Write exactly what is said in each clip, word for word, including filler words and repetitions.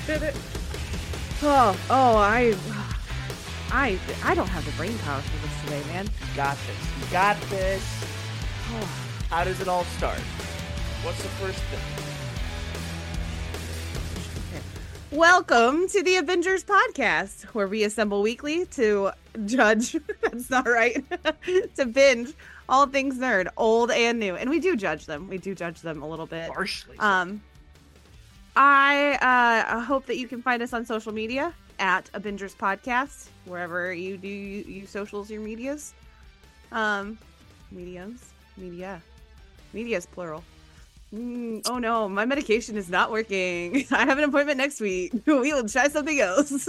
did it. Oh, oh, I, I, I don't have the brain power for this today, man. You got this. You got this. Oh. How does it all start? What's the first thing? Welcome to the Avengers podcast, where we assemble weekly to judge. That's not right. To binge all things nerd, old and new, and we do judge them. We do judge them a little bit. Harshly. Um, I uh, hope that you can find us on social media at Avengers Podcast, wherever you do you, you socials your medias. Um, mediums, media, media's plural. Mm, oh no, my medication is not working. I have an appointment next week. We will try something else.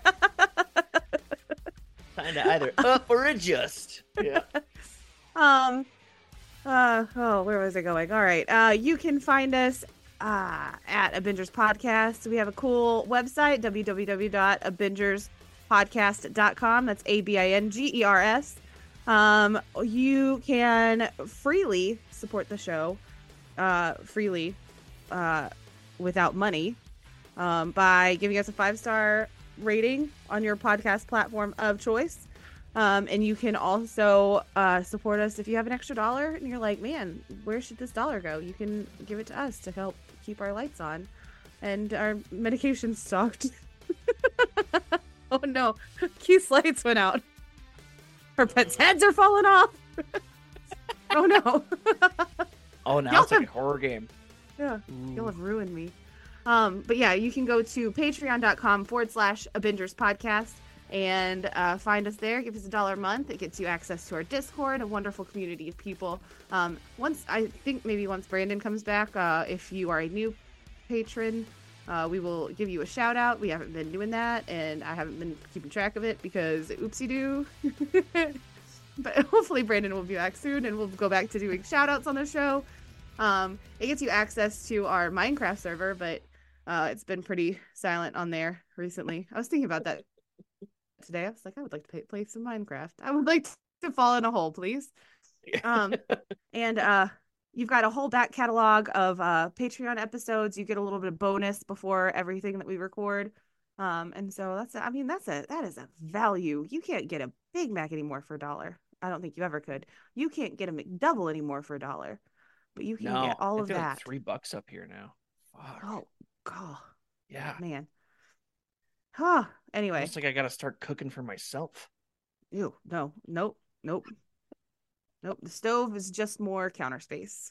Time to either up or adjust. Yeah. Um. Uh. Oh, where was I going? All right. Uh. You can find us uh at Avengers Podcast. We have a cool website, w w w dot avengers podcast dot com. That's A B I N G E R S. Um. You can freely support the show. Uh, freely, uh, without money, um, by giving us a five-star rating on your podcast platform of choice. Um, and you can also uh, support us if you have an extra dollar and you're like, man, where should this dollar go? You can give it to us to help keep our lights on and our medication stocked. Oh no, Keith's lights went out. Her pets' heads are falling off. Oh no. Oh, now Y'all it's like have- a horror game. Yeah, Ooh. you'll have ruined me. Um, but yeah, you can go to patreon.com forward slash Avengers Podcast and uh, find us there. Give us a dollar a month. It gets you access to our Discord, a wonderful community of people. Um, once I think maybe once Brandon comes back, uh, if you are a new patron, uh, we will give you a shout out. We haven't been doing that, and I haven't been keeping track of it because oopsie doo. But hopefully Brandon will be back soon and we'll go back to doing shout outs on the show. Um, it gets you access to our Minecraft server, but uh, it's been pretty silent on there recently. I was thinking about that today. I was like, I would like to play, play some Minecraft. I would like to fall in a hole, please. Um, and uh, you've got a whole back catalog of uh, Patreon episodes. You get a little bit of bonus before everything that we record. Um, and so that's, I mean, that's a, that is a value. You can't get a Big Mac anymore for a dollar. I don't think you ever could. You can't get a McDouble anymore for a dollar, but you can No, get all I of feel that. like three bucks up here now. Fuck. Oh, God. Yeah. Man. Huh. Anyway. Looks like I gotta start cooking for myself. Ew. No. Nope. Nope. Nope. The stove is just more counter space.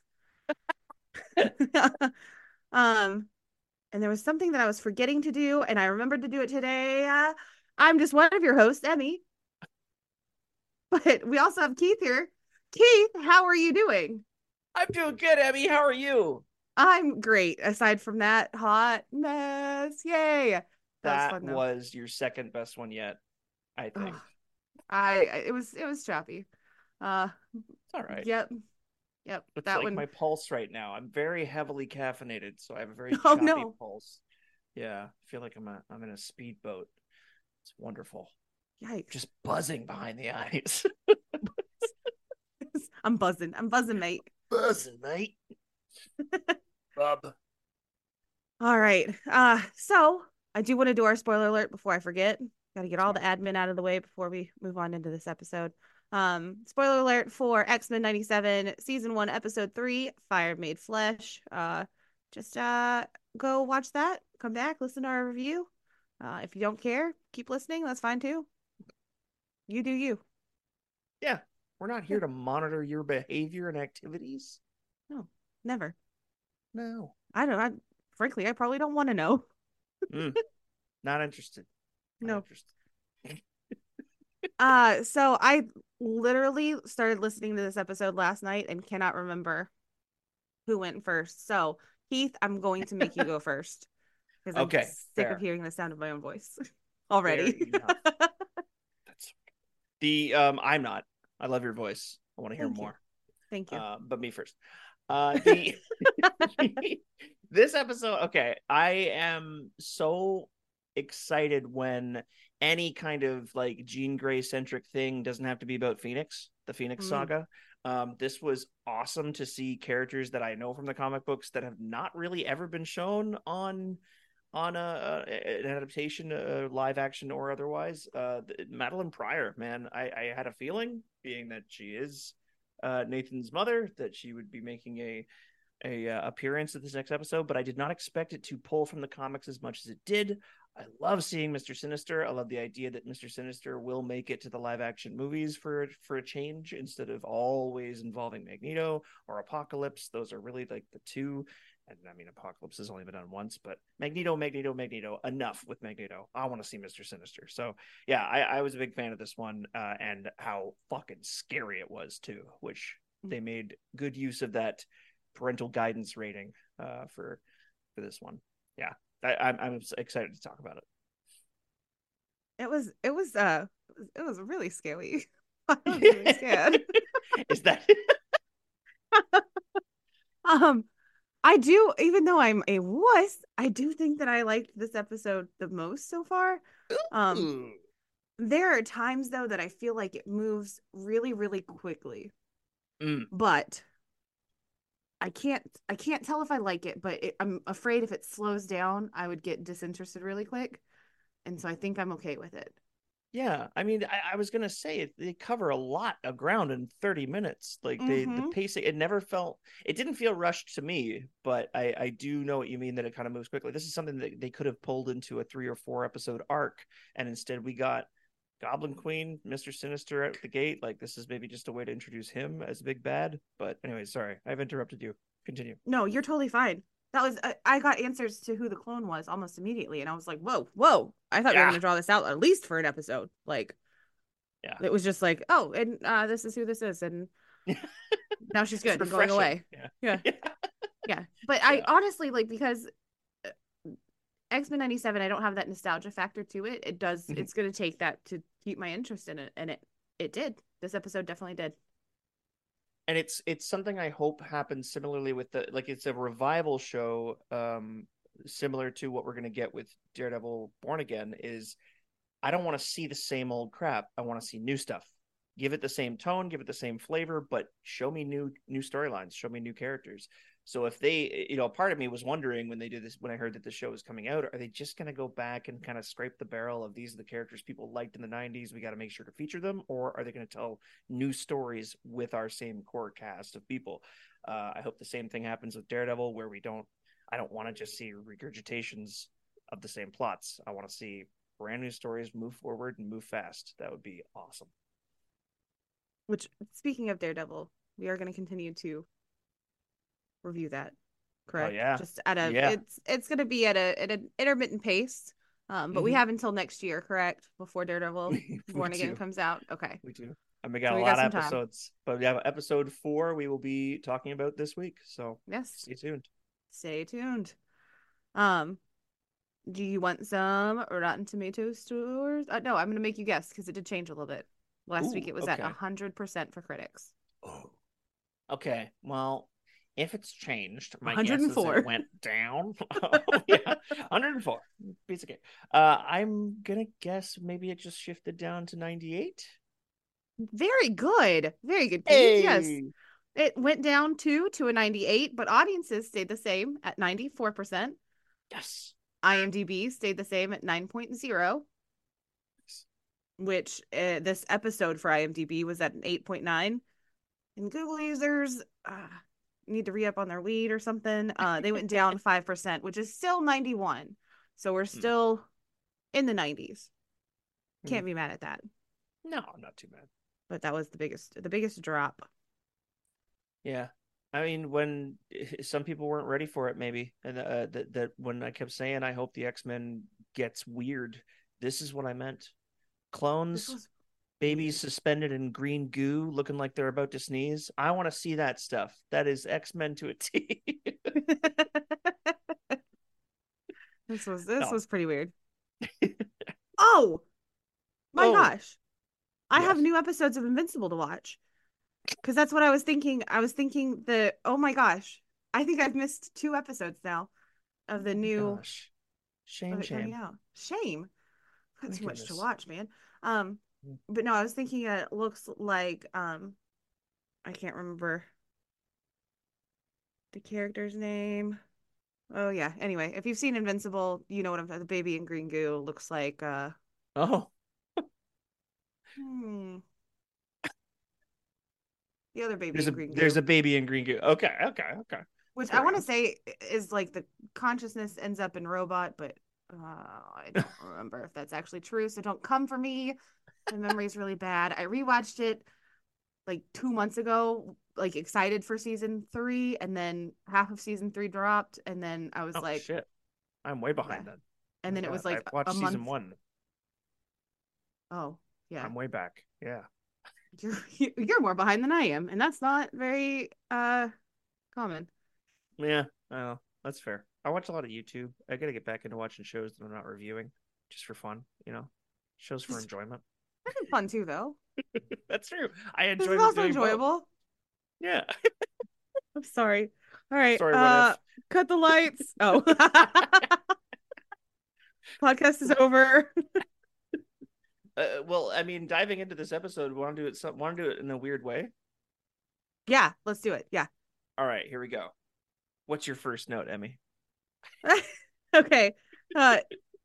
um, and there was something that I was forgetting to do, and I remembered to do it today. Uh, I'm just one of your hosts, Emmy. But we also have Keith here. Keith, how are you doing? I'm doing good, Abby. How are you? I'm great. Aside from that hot mess. Yay. That, That was fun, though. was your second best one yet, I think. Ugh. I I- it was it was choppy. Uh It's all right. Yep. Yep. It's that like one. my pulse right now. I'm very heavily caffeinated, so I have a very Oh, choppy no. pulse. Yeah, I feel like I'm a, I'm in a speedboat. It's wonderful. Yikes. Just buzzing behind the eyes. I'm buzzing. I'm buzzing, mate. Buzzing, mate. Bub. All right. Uh so I do want to do our spoiler alert before I forget. Got to get all the admin out of the way before we move on into this episode. Um, spoiler alert for X-Men ninety-seven, season one, episode three, Fire Made Flesh. Uh, just uh, go watch that. Come back, listen to our review. Uh, if you don't care, keep listening. That's fine too. You do you. Yeah, we're not here to monitor your behavior and activities. No, never. No. I don't. I frankly, I probably don't want to know. Mm, not interested. Not No. interested. Uh, so I literally started listening to this episode last night and cannot remember who went first. So, Keith, I'm going to make you go first because I'm Okay, sick fair. of hearing the sound of my own voice already. Fair enough. That's the um. I'm not. I love your voice. I want to hear Thank you. more. Thank you. Uh, but me first. Uh, the this episode. Okay, I am so excited when any kind of like Jean Grey centric thing doesn't have to be about Phoenix, the Phoenix Mm. saga. Um, this was awesome to see characters that I know from the comic books that have not really ever been shown on on a, a an adaptation, uh, live action or otherwise. Uh, Madeline Pryor, man, I, I had a feeling, being that she is uh, Nathan's mother, that she would be making a a uh, appearance at this next episode, but I did not expect it to pull from the comics as much as it did. I love seeing Mister Sinister. I love the idea that Mister Sinister will make it to the live action movies for for a change instead of always involving Magneto or Apocalypse. Those are really like the two. And I mean, Apocalypse has only been done once, but Magneto, Magneto, Magneto, enough with Magneto. I want to see Mister Sinister. So yeah, I, I was a big fan of this one, uh, and how fucking scary it was too, which they made good use of that parental guidance rating uh, for for this one. Yeah, I, I'm I'm excited to talk about it. It was it was uh it was really scary. I was really scared. Is that um I do, even though I'm a wuss, I do think that I liked this episode the most so far. Um Ooh. there are times though that I feel like it moves really really quickly. Mm. But I can't I can't tell if I like it, but it, I'm afraid if it slows down, I would get disinterested really quick. And so I think I'm okay with it. Yeah, I mean, I, I was gonna say it, they cover a lot of ground in thirty minutes. Like they, the Mm-hmm. pacing, it never felt, it didn't feel rushed to me. But I, I do know what you mean that it kind of moves quickly. This is something that they could have pulled into a three or four episode arc, and instead we got Goblin Queen, Mister Sinister out the gate. Like this is maybe just a way to introduce him as a big bad. But anyway, sorry, I've interrupted you. Continue. No, you're totally fine. That was I, I got answers to who the clone was almost immediately, and I was like, "Whoa, whoa!" I thought we were Yeah, going to draw this out at least for an episode. Like yeah. it was just like, "Oh, and uh, this is who this is," and now she's It's good and going refreshing. away. Yeah, Yeah, yeah. yeah. But I Yeah. honestly like because X-Men ninety-seven, I don't have that nostalgia factor to it. It does. Mhm. It's going to take that to keep my interest in it, and it it did. This episode definitely did. And it's it's something I hope happens similarly with the, like, it's a revival show, um similar to what we're going to get with Daredevil Born Again. Is I don't want to see the same old crap. I want to see new stuff. Give it the same tone, give it the same flavor, but show me new new storylines, show me new characters. So if they, you know, part of me was wondering when they did this, when I heard that the show was coming out, are they just going to go back and kind of scrape the barrel of these are the characters people liked in the nineties, we got to make sure to feature them, or are they going to tell new stories with our same core cast of people? Uh, I hope the same thing happens with Daredevil, where we don't, I don't want to just see regurgitations of the same plots. I want to see brand new stories, move forward and move fast. That would be awesome. Which, speaking of Daredevil, we are going to continue to review that. Oh Correct? yeah, Just at a, yeah. it's it's going to be at a at an intermittent pace. Um, but we Mm-hmm. have until next year, correct? Before Daredevil we, we Born Again do, comes out. Okay, we do. And we so got a we lot got of some time. episodes, but we have episode four we will be talking about this week. So Yes, stay tuned. stay tuned. Um, do you want some Rotten Tomatoes scores? Uh, no, I'm going to make you guess because it did change a little bit. Last week Ooh, it was at okay. one hundred percent for critics. Oh, okay. Well, if it's changed, my guess is one hundred four. it went down. Oh, yeah, one hundred four. Piece of cake. Uh, I'm gonna guess maybe it just shifted down to ninety-eight. Very good. Very good, Pete. Yes. Hey, It went down two to a ninety-eight, but audiences stayed the same at ninety-four percent. yes. IMDb stayed the same at nine point oh, which uh, this episode for IMDb was at an eight point nine. And Google users uh, need to re-up on their weed or something. Uh, they went down five percent, which is still ninety-one. So we're Hmm. still in the nineties. Hmm. Can't be mad at that. No, not too bad. But that was the biggest the biggest drop. Yeah. I mean, when some people weren't ready for it, maybe, and uh, that that when I kept saying I hope the X-Men gets weird, this is what I meant. This Clones, was babies weird. suspended in green goo, looking like they're about to sneeze. I want to see that stuff. That is X-Men to a T. This was this No. was pretty weird. Oh my Oh, gosh. I have yes. new episodes of Invincible to watch. Because that's what I was thinking. I was thinking the oh my gosh. I think I've missed two episodes now of the Oh my new gosh. of Shame, it coming shame. out. Shame. Got My too much to goodness. watch, man. Um, Mm. but no, I was thinking it looks like um I can't remember the character's name. Oh yeah. Anyway, if you've seen Invincible, you know what I'm the baby in green goo looks like. Uh, Oh, hmm, the other baby there's in a green there's goo, a baby in green goo. Okay, okay, okay. which I Fair want to enough. say is like the consciousness ends up in robot, but uh, I don't remember if that's actually true. So don't come for me. My memory's really bad. I rewatched it like two months ago, like excited for season three, and then half of season three dropped, and then I was Oh like, shit, I'm way yeah, behind then. and My then it God, was like I've watched a season month. one. Oh, yeah. I'm way back. Yeah. You're you're more behind than I am, and that's not very uh common. Yeah, I know. That's fair. I watch a lot of YouTube. I gotta get back into watching shows that I'm not reviewing, just for fun, you know. Shows for This enjoyment. is fun too, though. That's true. I This enjoy is also doing both. enjoyable. Yeah. I'm sorry. All right. Sorry, what Uh, if? cut the lights. Oh, podcast is over. Uh, well, I mean, diving into this episode, want to do it some want to do it in a weird way? Yeah, let's do it. Yeah. All right, here we go. What's your first note, Emmy? Okay. Uh,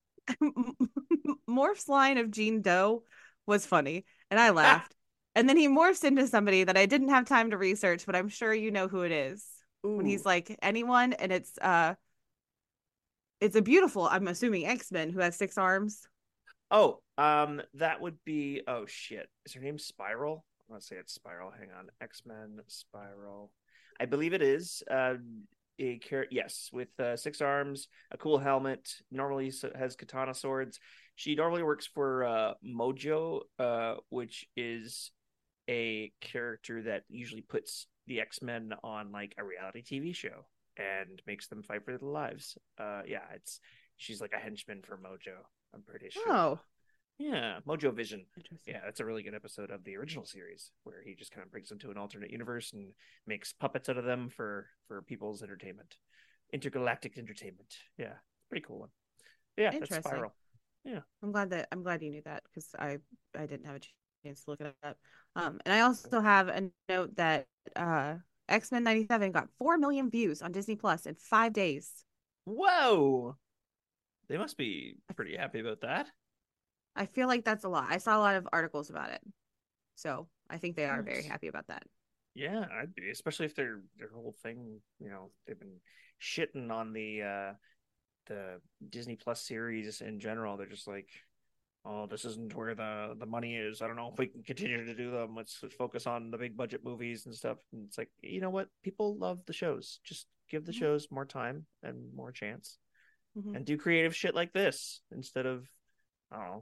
Morph's line of Jean Doe was funny, and I laughed. And then he morphs into somebody that I didn't have time to research, but I'm sure you know who it is. When Ooh. he's like anyone, and it's uh it's a beautiful, I'm assuming X-Men who has six arms. Oh, um, that would be. Oh shit, is her name Spiral? Let's say it's Spiral. Hang on, X Men Spiral. I believe it is. Uh, a char- yes, with uh, six arms, a cool helmet. Normally has katana swords. She normally works for uh, Mojo, uh, which is a character that usually puts the X Men on like a reality T V show and makes them fight for their lives. Uh, yeah, it's she's like a henchman for Mojo. I'm pretty sure. Oh, Yeah, Mojo Vision. interesting. Yeah, that's a really good episode of the original series where he just kind of brings them to an alternate universe and makes puppets out of them for for people's entertainment, intergalactic entertainment. Yeah, pretty cool one. Yeah, that's Interesting. Spiral. Yeah. I'm glad that I'm glad you knew that because I I didn't have a chance to look it up. Um, and I also have a note that uh X-Men ninety-seven got four million views on Disney Plus in five days. Whoa, they must be pretty happy about that. I feel like that's a lot. I saw a lot of articles about it. So I think they are very Nice. happy about that. Yeah, I'd be, especially if their their whole thing, you know, they've been shitting on the uh the Disney Plus series in general. They're just like, oh, this isn't where the the money is. I don't know if we can continue to do them. Let's, let's focus on the big budget movies and stuff. And it's like, you know what? People love the shows. Just give the Mm-hmm. shows more time and more chance, Mm-hmm. and do creative shit like this instead of, I don't know,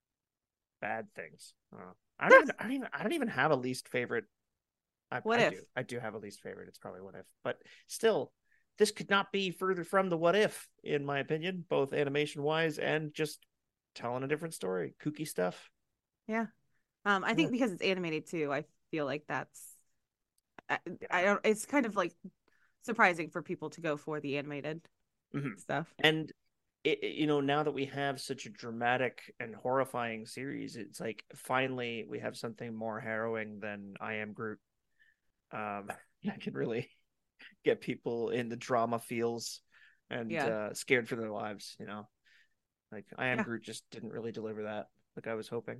bad things. I don't know. I don't even. I don't even. I don't even have a least favorite. I, What I if? do. I do have a least favorite. It's probably What If, but still, this could not be further from the What If, in my opinion, both animation wise and just telling a different story. Kooky stuff. Yeah. Um, I Yeah. think because it's animated too, I feel like that's I, I Yeah. don't it's kind of like surprising for people to go for the animated Mhm. stuff. And it, it- you know, now that we have such a dramatic and horrifying series, it's like finally we have something more harrowing than I Am Groot. Um, that can really get people in the drama feels and Yeah. uh, scared for their lives. You know, like I Am Yeah. Groot just didn't really deliver that like I was hoping.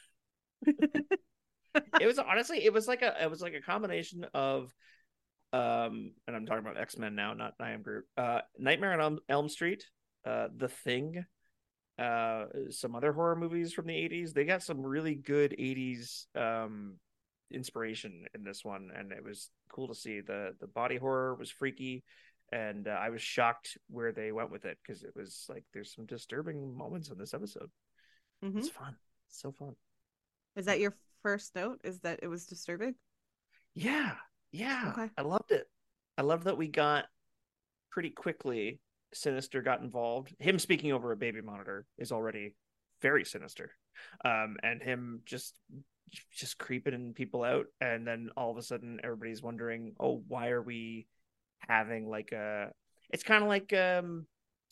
It was honestly, it was like a, it was like a combination of, um, and I'm talking about X Men now, not I Am Groot. Uh, Nightmare on Elm, Elm Street, uh, The Thing, uh, some other horror movies from the eighties. They got some really good eighties um inspiration in this one, and it was cool to see. the The body horror was freaky, and uh, I was shocked where they went with it because it was like there's some disturbing moments in this episode. Hmm. It's fun, it's so fun. Is Yeah, that your first note? Is that it was disturbing? yeah, yeah. Okay. I loved it. I loved that we got pretty quickly. Sinister got involved. Him speaking over a baby monitor is already very sinister, um, and him just just creeping people out, and then all of a sudden everybody's wondering, oh, why are we having like a? It's kind of like um,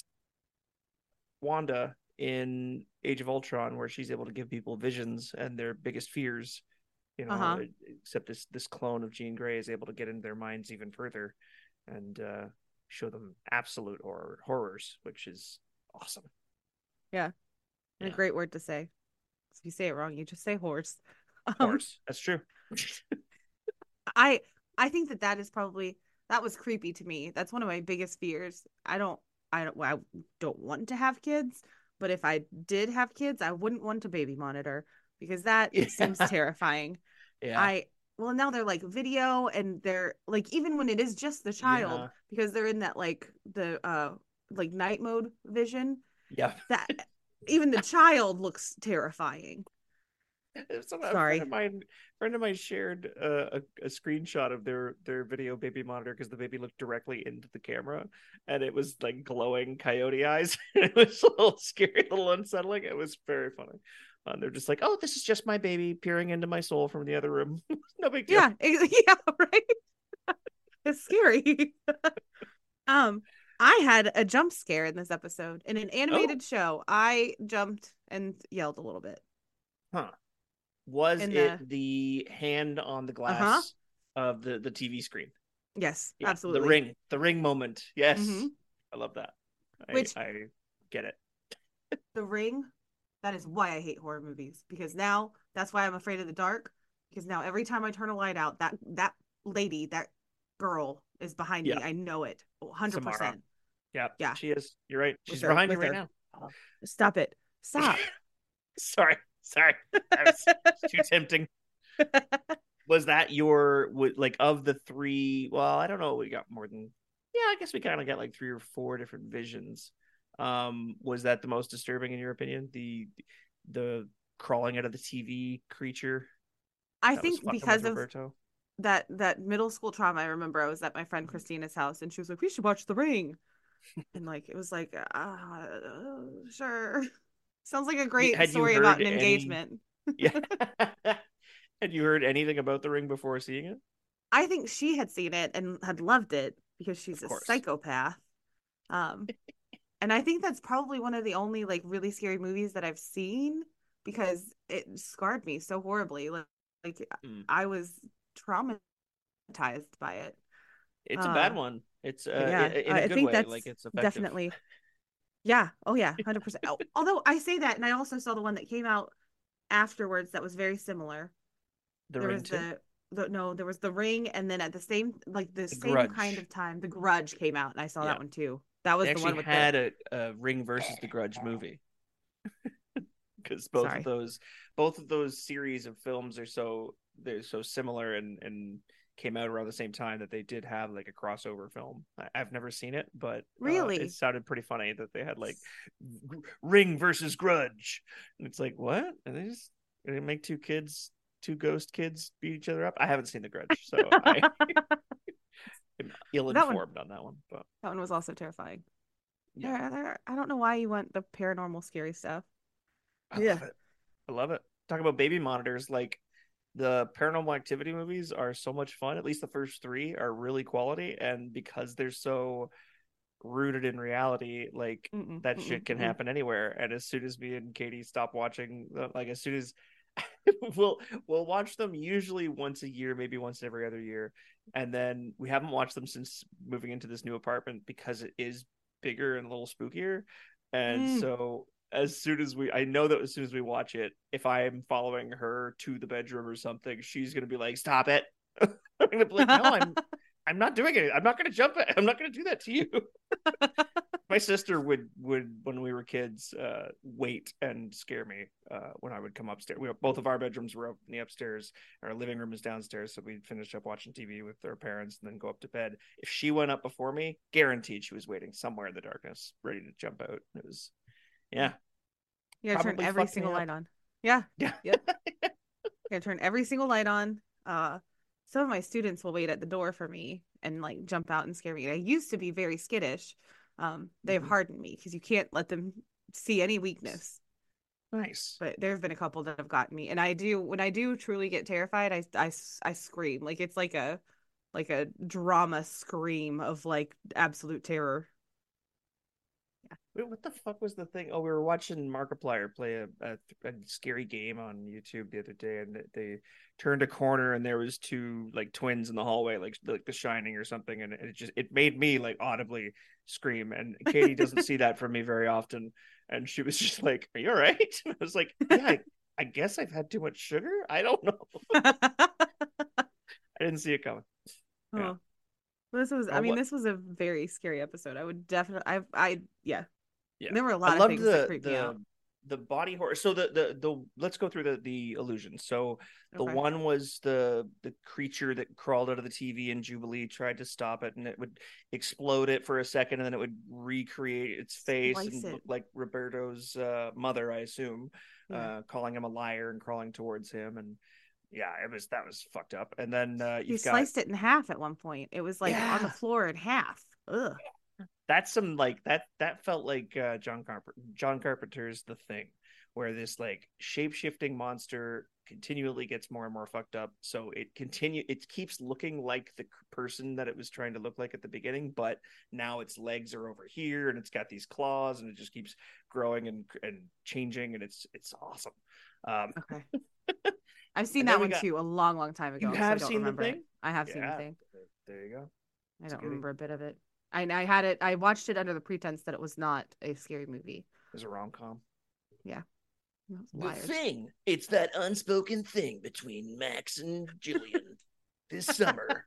Wanda in Age of Ultron, where she's able to give people visions and their biggest fears. You know, Uh-huh. except this this clone of Jean Grey is able to get into their minds even further, and uh, show them absolute horror horrors, which is awesome. Yeah. Yeah. A great word to say. If you say it wrong, you just say horse. Um, Horse. That's true. I I think that that is probably that was creepy to me. That's one of my biggest fears. I don't I don't well, I don't want to have kids, but if I did have kids, I wouldn't want a baby monitor because that Yeah. seems terrifying. Yeah. I well now they're like video and they're like even when it is just the child Yeah. because they're in that like the uh like night mode vision Yeah. that even the child looks terrifying. So a friend Sorry. of mine, friend of mine shared uh, a, a screenshot of their their video baby monitor because the baby looked directly into the camera, and it was like glowing coyote eyes. It was a little scary, a little unsettling. It was very funny. And they're just like, "Oh, this is just my baby peering into my soul from the other room. No big deal." Yeah, yeah, right. It's scary. um, I had a jump scare in this episode in an Oh, animated show. I jumped and yelled a little bit. huh. Was In it the the hand on the uh-huh. glass of the the T V screen? Yes, Yeah, the absolutely. ring, the ring moment. Yes, Hmm. I love that. I Which I get it. the ring, that is why I hate horror movies because now that's why I'm afraid of the dark because now every time I turn a light out, that that lady, that girl is behind Yeah, me. I know it. Samara. one hundred percent. Yeah, Yeah, she is. You're right. with She's her behind you with right her. now. Oh, stop it. Stop. Sorry, sorry. That was too tempting. Was that your would like of the three? Well, I don't know. We got more than. Yeah, I guess we kind of got like three or four different visions. Um, was that the most disturbing in your opinion? The the crawling out of the T V creature I that was think fucking with because of Roberto. that that middle school trauma, I remember I was at my friend Mhm. Christina's house and she was like, "We should watch The Ring," and like it was like, uh, sure. Sounds like a great Had you story about heard an any? engagement. Yeah. Had you heard anything about the ring before seeing it? I think she had seen it and had loved it because she's Of a course. psychopath. Um, and I think that's probably one of the only like really scary movies that I've seen because it scarred me so horribly. Like, like Mm. I was traumatized by it. It's a bad Uh, one. It's but uh yeah, in a I good think way. that's Like it's effective. definitely, yeah. Oh yeah, one hundred percent. Oh, although I say that, and I also saw the one that came out afterwards that was very similar. The There Ring was too. the, the no, there was the Ring, and then at the same like the The same kind Grudge. of time, the Grudge came out, and I saw Yeah. that one too. That They was the actually one with the had a, a Ring versus the Grudge movie because both of sorry. those both of those series of films are so they're so similar and and came out around the same time that they did have like a crossover film. I, I've never seen it, but uh, it Really? sounded pretty funny that they had like Ring versus Grudge, and it's like what? And they just they make two kids, two ghost kids beat each other up. I haven't seen the Grudge, so I that am one ill-informed on that one. But that one was also terrifying. yeah, There, there, I don't know why you want the paranormal scary stuff. I Yeah. love it. I love it. Talk about baby monitors. Like the Paranormal Activity movies are so much fun. At least the first three are really quality, and because they're so rooted in reality, like Mm-mm, that mm-mm, shit can mm-mm. happen anywhere. And as soon as me and Katie stop watching, like as soon as we'll we'll watch them usually once a year, maybe once every other year, and then we haven't watched them since moving into this new apartment because it is bigger and a little spookier. And Mm. so as soon as we I know that as soon as we watch it, if I'm following her to the bedroom or something, she's gonna be like, "Stop it." I'm gonna be like, "No, I'm I'm not doing it. I'm not gonna jump it. I'm not gonna do that to you." My sister would would when we were kids uh wait and scare me uh when I would come upstairs. We both of our bedrooms were up in the upstairs, our living room is downstairs, so we'd finish up watching T V with our parents and then go up to bed. If she went up before me, guaranteed she was waiting somewhere in the darkness ready to jump out. It was yeah, You gotta turn probably every fucked me single light up. on. Yeah. Yeah. Yep. You gotta turn every single light on. Uh, some of my students will wait at the door for me and like jump out and scare me. I used to be very skittish. Um, they've Mhm. hardened me because you can't let them see any weakness. Nice. But there have been a couple that have gotten me, and I do when I do truly get terrified, I I, I scream like it's like a like a drama scream of like absolute terror. Wait, what the fuck was the thing? Oh, we were watching Markiplier play a, a, a scary game on YouTube the other day, and they turned a corner, and there was two like twins in the hallway, like like The Shining or something, and it just it made me like audibly scream. And Katie doesn't see that from me very often, and she was just like, "Are you all right?" And I was like, "Yeah, I, I guess I've had too much sugar. I don't know. I didn't see it coming." Yeah. Oh, this was. I Uh, mean, what? this was a very scary episode. I would definitely. I. I. Yeah. Yeah, There were a I lot of loved things that the creeped me out. the the body horror. So the the the let's go through the the illusions. So the Okay. one was the the creature that crawled out of the T V, and Jubilee tried to stop it, and it would explode it for a second, and then it would recreate its face Slice and it. look like Roberto's uh, mother, I assume, Yeah. uh, calling him a liar and crawling towards him, and yeah, it was that was fucked up. And then uh, He you've got sliced it in half at one point. It was like on the yeah, floor in half. Ugh. that's some like that that felt like uh, John Carpenter John Carpenter's The Thing, where this like shape-shifting monster continually gets more and more fucked up. So it continue it keeps looking like the person that it was trying to look like at the beginning, but now its legs are over here and it's got these claws and it just keeps growing and and changing, and it's it's awesome. Um, Okay. I've seen and then that we one got too a long, long time you ago, so I have don't seen The remember it. Thing? I have seen the Yeah, thing. there you go. I It's don't good. remember a bit of it. I I had it. I watched it under the pretense that it was not a scary movie. It's a rom-com. Yeah. Those The liars. Thing. It's that unspoken thing between Max and Jillian this summer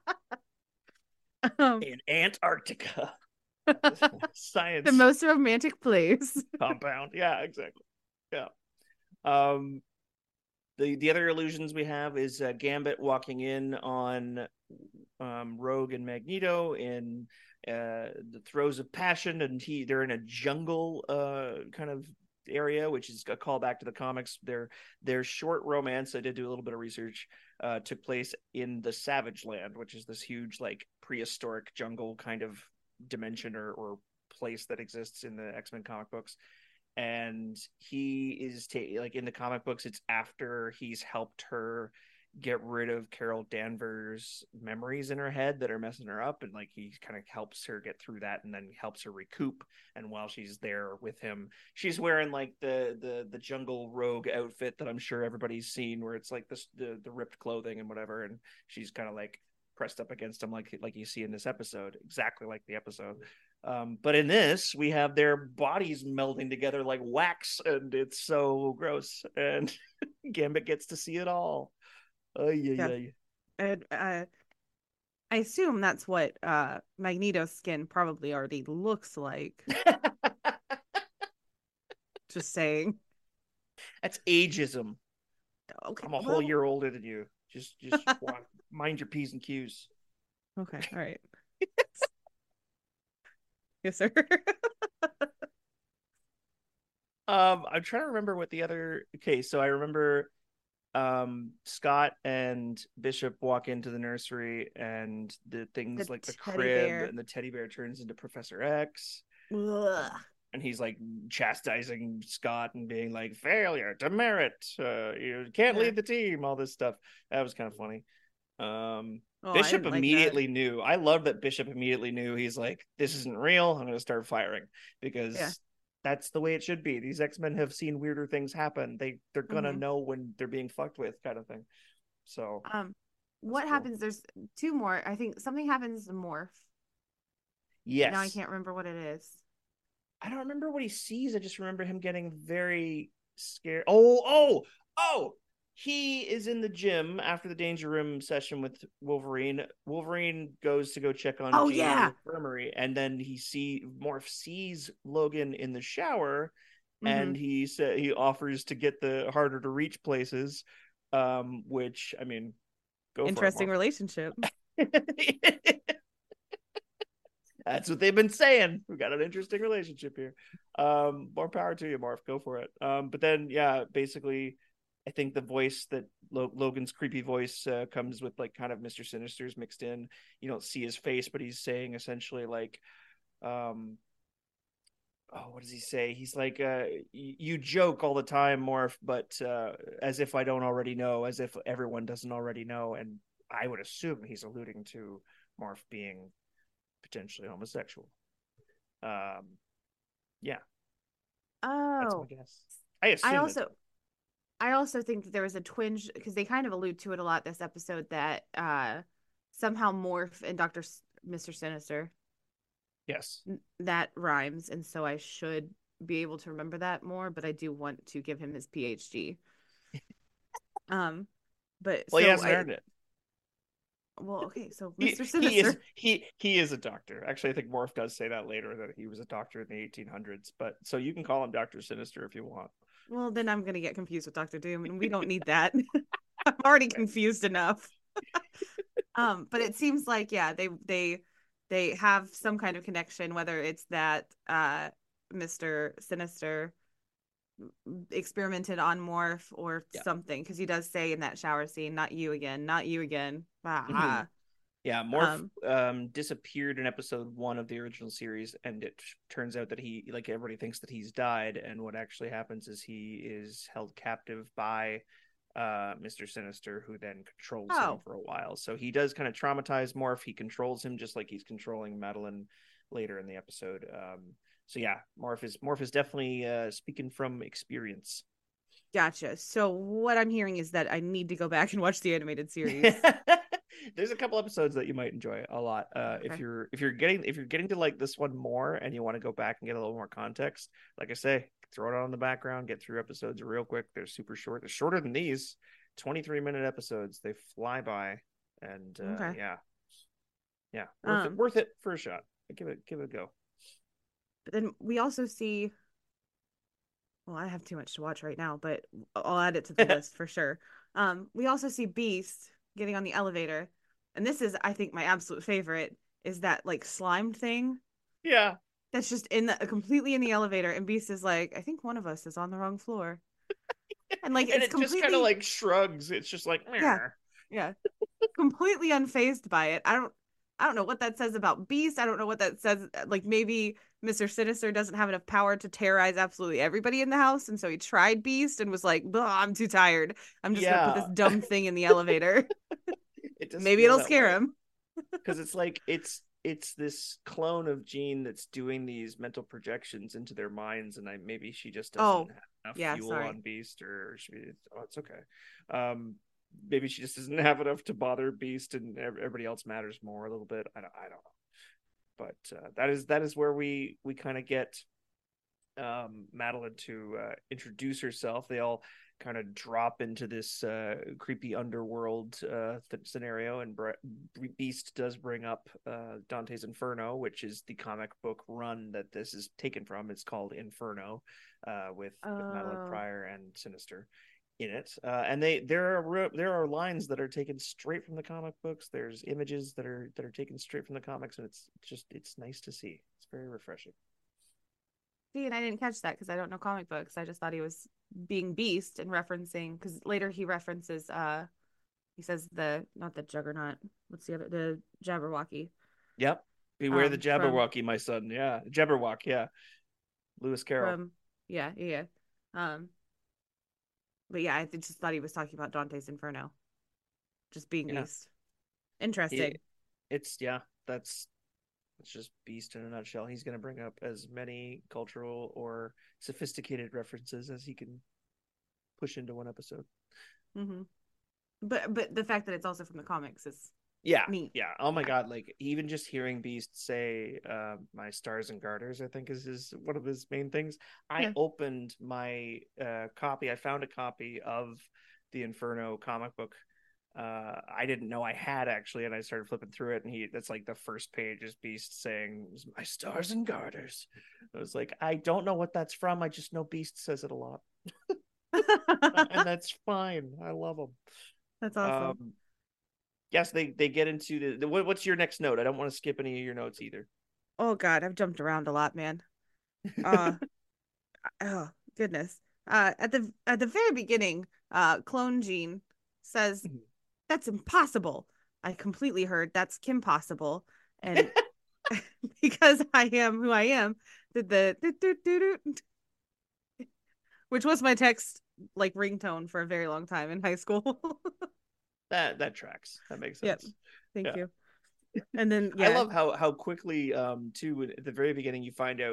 Um, in Antarctica. Science the most romantic place. compound. Yeah, exactly. Yeah. Um, the the other illusions we have is uh, Gambit walking in on um, Rogue and Magneto in uh, the throes of passion, and he they're in a jungle uh, kind of area, which is a callback to the comics. Their their short romance, I did do a little bit of research, uh, took place in the Savage Land, which is this huge like prehistoric jungle kind of dimension or, or place that exists in the X-Men comic books. And he is ta- like in the comic books, it's after he's helped her get rid of Carol Danvers' memories in her head that are messing her up, and like he kind of helps her get through that and then helps her recoup. And while she's there with him, she's wearing like the the the jungle rogue outfit that I'm sure everybody's seen, where it's like this the the ripped clothing and whatever, and she's kind of like pressed up against him like like you see in this episode, exactly like the episode. Um, but in this, we have their bodies melding together like wax, and it's so gross. And Gambit gets to see it all. Oh yeah, Yeah. yeah. And uh, I assume that's what uh, Magneto's skin probably already looks like. Just saying. That's ageism. Okay. I'm a whole Well, year older than you. Just, just mind your p's and q's. okay. All right. Yes, sir. Um, I'm trying to remember what the other. Okay, so I remember um Scott and Bishop walk into the nursery, and the things The like the teddy crib bear. and the teddy bear turns into Professor X. Ugh. Um, and he's like chastising Scott and being like, failure, demerit, uh, you can't Yeah. lead the team, all this stuff. That was kind of funny. Um, Oh, I Bishop didn't like that. immediately knew. I love that Bishop immediately knew. He's like, this isn't real. I'm going to start firing because Yeah. that's the way it should be. These X-Men have seen weirder things happen. They they're gonna Mhm. know when they're being fucked with, kind of thing. So Um, what cool. happens? There's two more. I think something happens to Morph. yes, Now I can't remember what it is. I don't remember what he sees. I just remember him getting very scared. Oh, oh, oh! He is in the gym after the Danger Room session with Wolverine. Wolverine goes to go check on Oh, Jean yeah. in the infirmary, and then he see Morph sees Logan in the shower, and Mhm. he said he offers to get the harder to reach places. Um, which I mean, go Interesting for relationship. it, Morph. That's what they've been saying. We've got an interesting relationship here. Um, more power to you, Morph. Go for it. Um, but then, yeah, basically, I think the voice that Lo- Logan's creepy voice uh, comes with like kind of Mister Sinister's mixed in. You don't see his face, but he's saying essentially like, um, oh, what does he say? He's like, uh, you joke all the time, Morph, but uh, as if I don't already know, as if everyone doesn't already know. And I would assume he's alluding to Morph being potentially homosexual. Um, Yeah, that's my Oh, guess. I I assume it's also I also think that there was a twinge because they kind of allude to it a lot this episode that uh somehow Morph and Doctor S- Mister Sinister yes. n- that rhymes, and so I should be able to remember that more, but I do want to give him his PhD. Um, but Well, he so hasn't I earned it. well, okay, so He Mister he is Sinister. he he is a doctor. Actually, I think Morph does say that later that he was a doctor in the eighteen hundreds. But so you can call him Doctor Sinister if you want. Well, then I'm gonna get confused with Doctor Doom, and we don't need that. I'm already confused enough. Um, but it seems like yeah, they they they have some kind of connection, whether it's that uh Mister Sinister experimented on Morph or Yeah. something, because he does say in that shower scene, "Not you again, not you again." hmm Ah. Yeah, Morph Um. um disappeared in episode one of the original series, and it turns out that he, like everybody thinks that he's died, and what actually happens is he is held captive by uh Mister Sinister, who then controls him Oh, for a while. So he does kind of traumatize Morph. He controls him just like he's controlling Madeline later in the episode. Um so yeah, Morph is Morph is definitely uh speaking from experience. gotcha. So what I'm hearing is that I need to go back and watch the animated series. There's a couple episodes that you might enjoy a lot. Uh, if Okay. you're if you're getting if you're getting to like this one more and you want to go back and get a little more context, like I say, throw it on in the background, get through episodes real quick. They're super short. They're shorter than these, twenty-three minute episodes. They fly by, and uh, Okay. yeah, yeah, worth it. Um. Worth it for a shot. Give it give it a go. But then we also see. Well, I have too much to watch right now, but I'll add it to the list for sure. Um. We also see Beast getting on the elevator, and this is, I think, my absolute favorite. Is that like slime thing Yeah, that's just in the completely in the elevator, and Beast is like, I think one of us is on the wrong floor, and like and it's it just kind of completely like shrugs. It's just like, yeah, meh. yeah, completely unfazed by it. I don't I don't know what that says about Beast. I don't know what that says. Like maybe Mister Sinister doesn't have enough power to terrorize absolutely everybody in the house, and so he tried Beast and was like, I'm too tired. I'm just gonna put this Yeah, dumb thing in the elevator. it does Maybe feel it'll that scare way. him. Because it's like it's it's this clone of Jean that's doing these mental projections into their minds, and I maybe she just doesn't Oh, have enough yeah, fuel sorry. on Beast, or she, oh, it's okay. Um, maybe she just doesn't have enough to bother Beast, and everybody else matters more a little bit. I don't, I don't know, but uh, that is that is where we we kind of get um, Madeline to uh, introduce herself. They all kind of drop into this uh, creepy underworld uh, th- scenario, and Bre- Beast does bring up uh, Dante's Inferno, which is the comic book run that this is taken from. It's called Inferno, uh, with with Madeline Oh, Pryor and Sinister in it, uh, and they there are there are lines that are taken straight from the comic books. There's images that are that are taken straight from the comics, and it's just it's nice to see. It's very refreshing. see, and I didn't catch that because I don't know comic books. I just thought he was being Beast and referencing because later he references uh he says the not the Juggernaut. What's the other the Jabberwocky. Yep. Beware the Um from Jabberwocky, my son. Yeah. Jabberwock, yeah. Lewis Carroll. from yeah, yeah. Yeah. Um but yeah, I just thought he was talking about Dante's Inferno. Just being Yeah. Beast. Interesting. It, it's yeah, that's it's just Beast in a nutshell. He's gonna bring up as many cultural or sophisticated references as he can push into one episode. Mm-hmm. But but the fact that it's also from the comics is Yeah, neat. yeah. Oh my Yeah. god, like even just hearing Beast say uh, my stars and garters, I think is his one of his main things. I Yeah. opened my uh, copy, I found a copy of the Inferno comic book. Uh, I didn't know I had actually, and I started flipping through it, and he that's like the first page is Beast saying my stars and garters. I was like, I don't know what that's from. I just know Beast says it a lot. And that's fine. I love him. That's awesome. Um, yes, they they get into the, the what, what's your next note? I don't want to skip any of your notes either. Oh God, I've jumped around a lot, man. Uh oh goodness. Uh at the at the very beginning, uh Clone Gene says that's impossible. I completely heard that's Kim possible. And because I am who I am, did the doo, doo, doo, doo, which was my text like ringtone for a very long time in high school. that that tracks. That makes Yep. sense. Thank Yeah. you. And then I yeah. love how how quickly um too at the very beginning you find out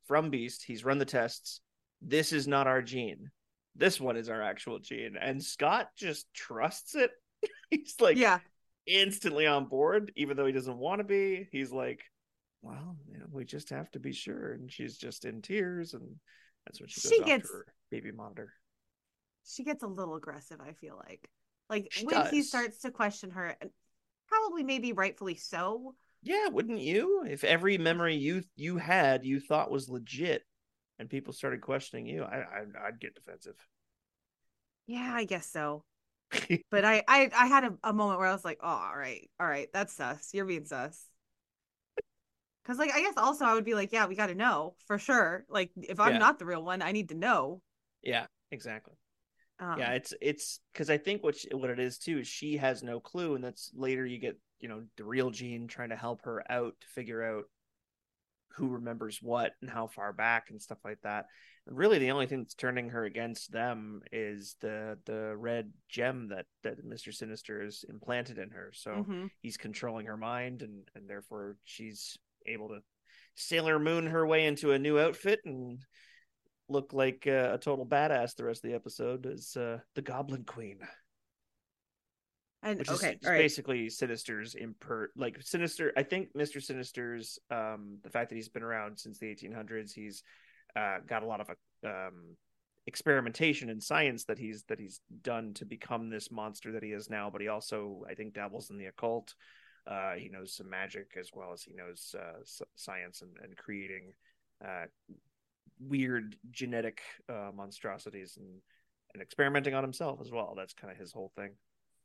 from Beast. He's run the tests. This is not our gene. This one is our actual gene. And Scott just trusts it. He's like yeah. instantly on board, even though he doesn't want to be. He's like, well, you know, we just have to be sure. And she's just in tears. And that's when she goes She off gets to her baby monitor. she gets a little aggressive, I feel like. Like She when he does. starts to question her, probably maybe rightfully so. Yeah, wouldn't you? If every memory you you had you thought was legit, and people started questioning you, I, I I'd get defensive. Yeah, I guess so. But I I, I had a, a moment where I was like, oh, all right, all right, that's sus. You're being sus. Because like I guess also I would be like, yeah, we got to know for sure. Like if I'm Yeah, not the real one, I need to know. yeah, exactly. Yeah, Um, it's it's because I think what she, what it is too is she has no clue, and that's later you get you know the real Jean trying to help her out to figure out who remembers what and how far back and stuff like that. And really, the only thing that's turning her against them is the the red gem that that Mister Sinister has implanted in her. So mm-hmm. he's controlling her mind, and and therefore she's able to Sailor Moon her way into a new outfit and look like uh, a total badass the rest of the episode as uh, the Goblin Queen. And Which is okay, just all right. basically Sinister's imper like Sinister. I think Mister Sinister's um the fact that he's been around since the eighteen hundreds, he's uh got a lot of um experimentation and science that he's that he's done to become this monster that he is now, but he also I think dabbles in the occult. Uh he knows some magic as well as he knows uh science and, and creating uh weird genetic uh monstrosities and and experimenting on himself as well. That's kind of his whole thing.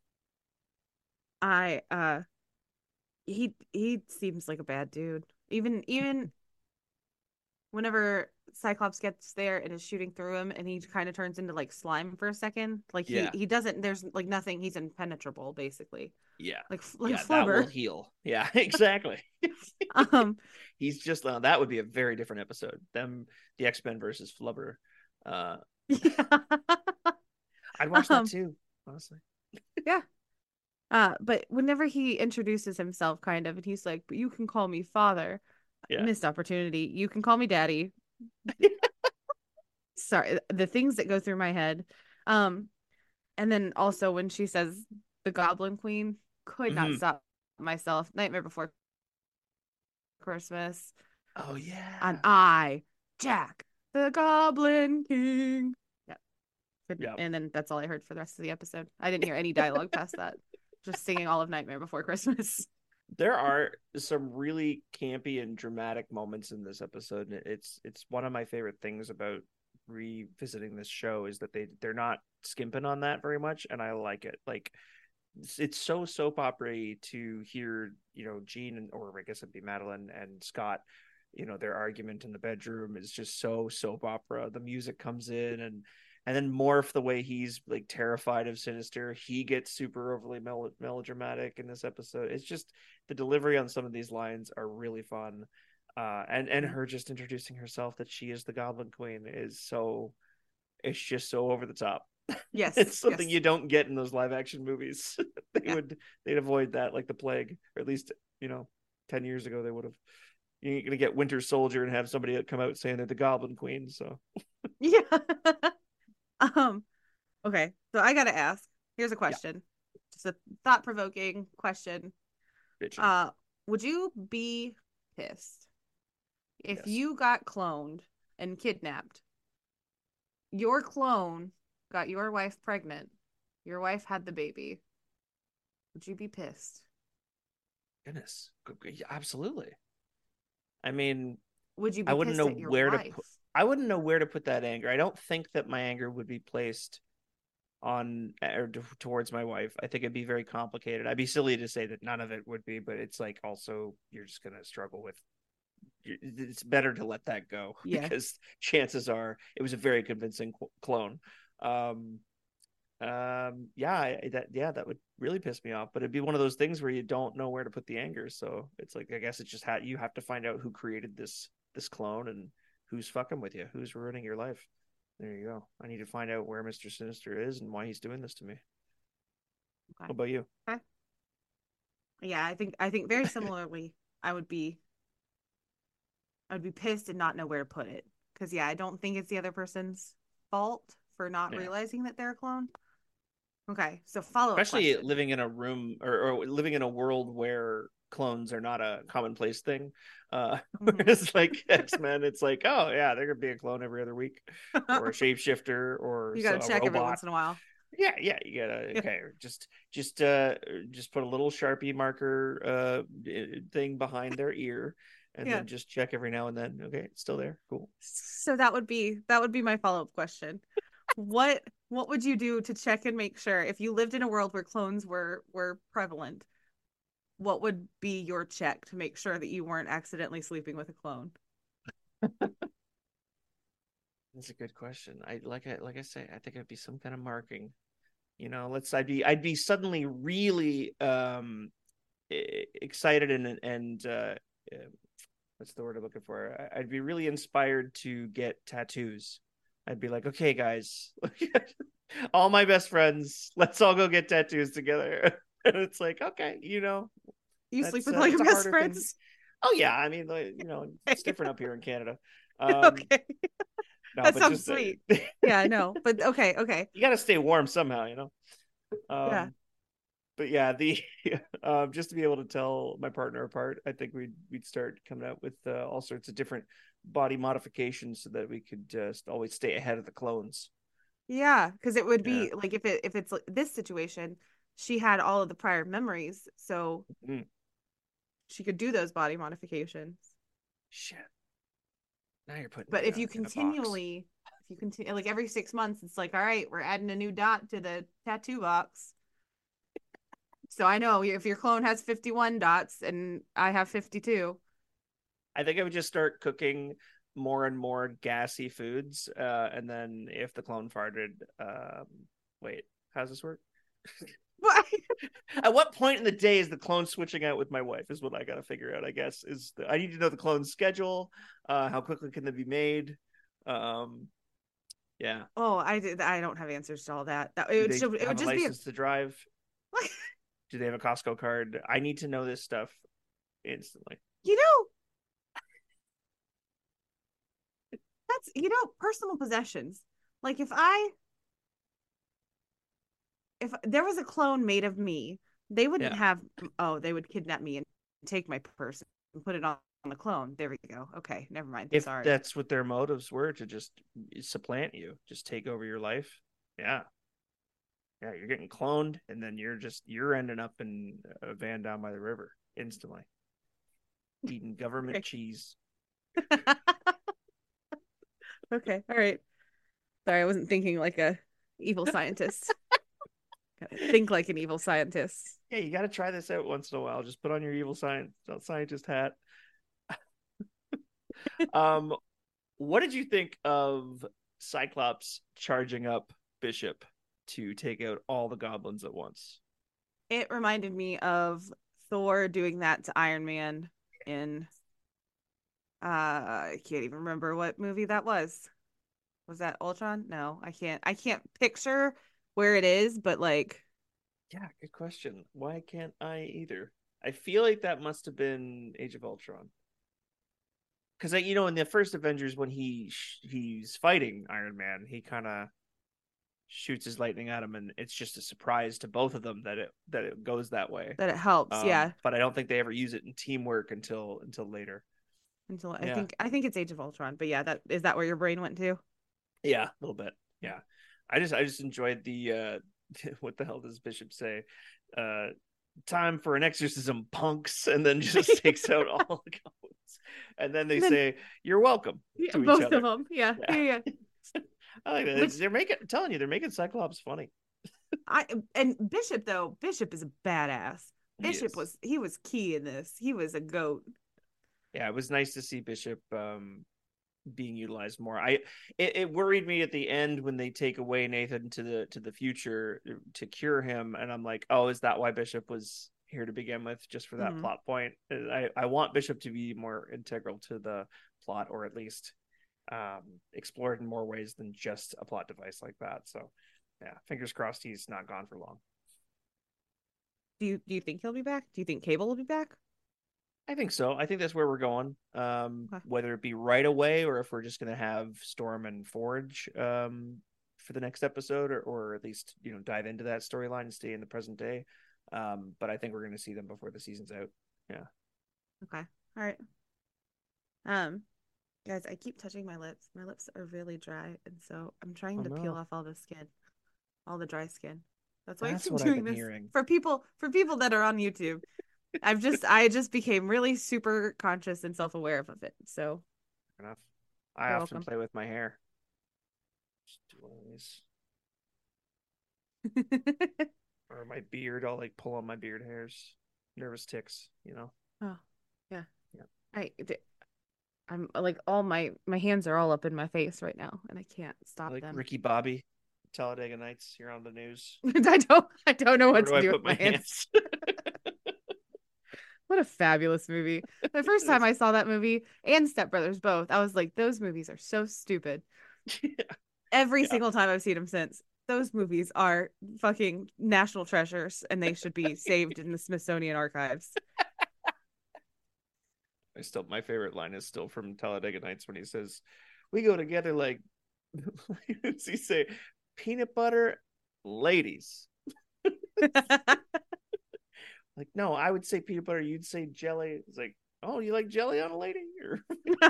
I uh he he seems like a bad dude. Even even whenever Cyclops gets there and is shooting through him and he kind of turns into like slime for a second, like he Yeah. he doesn't there's like nothing, he's impenetrable basically. Yeah. Like like Yeah, that will Flubber. heal. Yeah, exactly. Um He's just uh, that would be a very different episode. Them the X-Men versus Flubber. Uh yeah. I'd watch that um too, honestly. yeah. Uh, but whenever he introduces himself, kind of, and he's like, "But you can call me father." Yeah. Missed opportunity. You can call me daddy. Sorry, the things that go through my head. Um, and then also when she says the Goblin Queen, could not Mm-hmm. stop myself. Nightmare Before Christmas, Oh yeah. and I, Jack, the Goblin King. Yeah, Yeah. and then that's all I heard for the rest of the episode. I didn't hear any dialogue past that. Just singing all of Nightmare Before Christmas. There are some really campy and dramatic moments in this episode, and it's it's one of my favorite things about revisiting this show is that they they're not skimping on that very much, and I like it. Like it's, it's so soap opera to hear, you know, Jean and or I guess it'd be Madeline and Scott, you know, their argument in the bedroom is just so soap opera. The music comes in and and then Morph, the way he's like terrified of Sinister, he gets super overly mel- melodramatic in this episode. It's just the delivery on some of these lines are really fun. Uh, and and her just introducing herself that she is the Goblin Queen is so it's just so over the top. It's Yes, something yes. you don't get in those live action movies. they Yeah. would they'd avoid that like the plague, or at least you know ten years ago they would have. You ain't gonna get Winter Soldier and have somebody come out saying they're the Goblin Queen. So Yeah. um, okay. So I gotta ask. Here's a yeah, question. Just a thought-provoking question. bitchin'. Uh, would you be pissed if Yes. you got cloned and kidnapped? Your clone got your wife pregnant. Your wife had the baby. Would you be pissed? Goodness. Yeah, absolutely. I mean, Would you I be wouldn't pissed know at your where to wife? put I wouldn't know where to put that anger. I don't think that my anger would be placed on or t- towards my wife. I think it'd be very complicated. I'd be silly to say that none of it would be, but it's like also you're just gonna struggle with. It's better to let that go Yeah. because chances are it was a very convincing clone. Um, um, yeah, I, that yeah, that would really piss me off. But it'd be one of those things where you don't know where to put the anger. So it's like I guess it's just ha- you have to find out who created this this clone and who's fucking with you, who's ruining your life. There you go. I need to find out where Mister Sinister is and why he's doing this to me. Okay. What about you? Okay. Yeah, I think I think very similarly I would be I'd be pissed and not know where to put it. Because yeah, I don't think it's the other person's fault for not Yeah. realizing that they're a clone. Okay, so follow up Especially question. living in a room or, or living in a world where clones are not a commonplace thing. Uh, Mhm. whereas like X-Men, it's like, oh yeah, they're gonna be a clone every other week, or a shapeshifter, or You got so, to a check every robot. once in a while. Yeah, yeah, you gotta Yeah. okay, just just uh just put a little Sharpie marker uh thing behind their ear, and Yeah. then just check every now and then. Okay, it's still there. Cool. So that would be that would be my follow-up question. What what would you do to check and make sure if you lived in a world where clones were were prevalent? What would be your check to make sure that you weren't accidentally sleeping with a clone? That's a good question. I like I like I say, I think it'd be some kind of marking. You know, let's I'd be I'd be suddenly really um excited and and uh what's the word I'm looking for? I'd be really inspired to get tattoos. I'd be like, okay, guys, all my best friends, let's all go get tattoos together. And it's like, okay, you know, You sleep that's with uh, all your that's a best harder thing. friends? Oh yeah, I mean, like, you know, it's Okay. different up here in Canada. Um, Okay. no, That but sounds just uh, sweet. Yeah, no. But okay, okay. you got to stay warm somehow, you know. Yeah. Um, but yeah, the um, just to be able to tell my partner apart, I think we'd we'd start coming out with uh, all sorts of different body modifications so that we could just always stay ahead of the clones. Yeah, because it would Yeah. be like if it if it's like this situation, she had all of the prior memories, so Mm. she could do those body modifications. Shit. Now you're putting But me if you uh, in a box. continually, if you continue like every six months, it's like, all right, we're adding a new dot to the tattoo box. So I know if your clone has fifty-one dots and I have fifty-two. I think I would just start cooking more and more gassy foods, uh, and then if the clone farted, um, wait, how does this work? At what point in the day is the clone switching out with my wife? Is what I got to figure out. I guess is the, I need to know the clone's schedule. Uh, how quickly can they be made? Um, yeah. Oh, I did. I don't have answers to all that. That it Do would they show, it have would a just be a license to drive? Do they have a Costco card? I need to know this stuff instantly. you know that's you know personal possessions. Like if I if there was a clone made of me, they wouldn't Yeah. have. Oh, they would kidnap me and take my purse and put it on, on the clone. There we go. Okay, never mind. If Sorry. that's what their motives were to just supplant you, just take over your life. Yeah. Yeah, you're getting cloned, and then you're just you're ending up in a van down by the river instantly, eating government Okay. cheese. Okay. All right. Sorry, I wasn't thinking like a evil scientist. Think like an evil scientist. Yeah, you got to try this out once in a while. Just put on your evil science scientist hat. Um, what did you think of Cyclops charging up Bishop to take out all the goblins at once? It reminded me of Thor doing that to Iron Man in uh I can't even remember what movie that was. Was that Ultron? No, I can't I can't picture where it is, but like Yeah, good question. Why can't I either? I feel like that must have been Age of Ultron. Because you know, in the first Avengers, when he he's fighting Iron Man, he kind of shoots his lightning at him, and it's just a surprise to both of them that it that it goes that way. that it helps. Um, Yeah. but I don't think they ever use it in teamwork until until later. Until I Yeah, think I think it's Age of Ultron. But yeah, that is that where your brain went to? yeah, a little bit. Yeah, I just I just enjoyed the uh, what the hell does Bishop say? Uh, time for an exorcism, punks, and then just takes out all the goblins, and then they And then say, "You're welcome" yeah, to each both of other. them. Yeah. Yeah, Yeah, yeah. I like that. Which They're making, I'm telling you, they're making Cyclops funny. I and Bishop though, Bishop is a badass. He Bishop is. was he was key in this. He was a goat. Yeah, it was nice to see Bishop um, being utilized more. I it, it worried me at the end when they take away Nathan to the to the future to cure him, and I'm like, oh, is that why Bishop was here to begin with, just for that Mm-hmm. plot point? I I want Bishop to be more integral to the plot, or at least um, explored in more ways than just a plot device like that. So, yeah, fingers crossed he's not gone for long. Do you do you think he'll be back? Do you think Cable will be back? I think so. I think that's where we're going. Um, Okay. whether it be right away or if we're just gonna have Storm and Forge um for the next episode, or, or at least you know dive into that storyline and stay in the present day. Um, but I think we're gonna see them before the season's out. Yeah. Okay. All right. Um, guys, I keep touching my lips. My lips are really dry, and so I'm trying Oh to peel no. off all the skin, all the dry skin. That's why I That's keep what I've doing been this hearing. for people for people that are on YouTube. I've just I just became really super conscious and self-aware of it. So Fair enough. I you're often welcome. play with my hair. Just do one of these. Or my beard. I'll like pull on my beard hairs. Nervous ticks, you know. Oh, yeah. Yeah. I I'm like all my my hands are all up in my face right now, and I can't stop Like them. Ricky Bobby, Talladega Nights. You're on the news. I don't I don't know Where what do to I do put with my my hands. hands? What a fabulous movie. The first time I saw that movie and Step Brothers both, I was like, those movies are so stupid. Yeah. Every Yeah. single time I've seen them since. Those movies are fucking national treasures and they should be saved in the Smithsonian archives. I still my favorite line is still from Talladega Nights when he says, "We go together like," does he say, "peanut butter ladies." Like, no, I would say peanut butter. You'd say jelly. It's like, oh, you like jelly on a lady? Or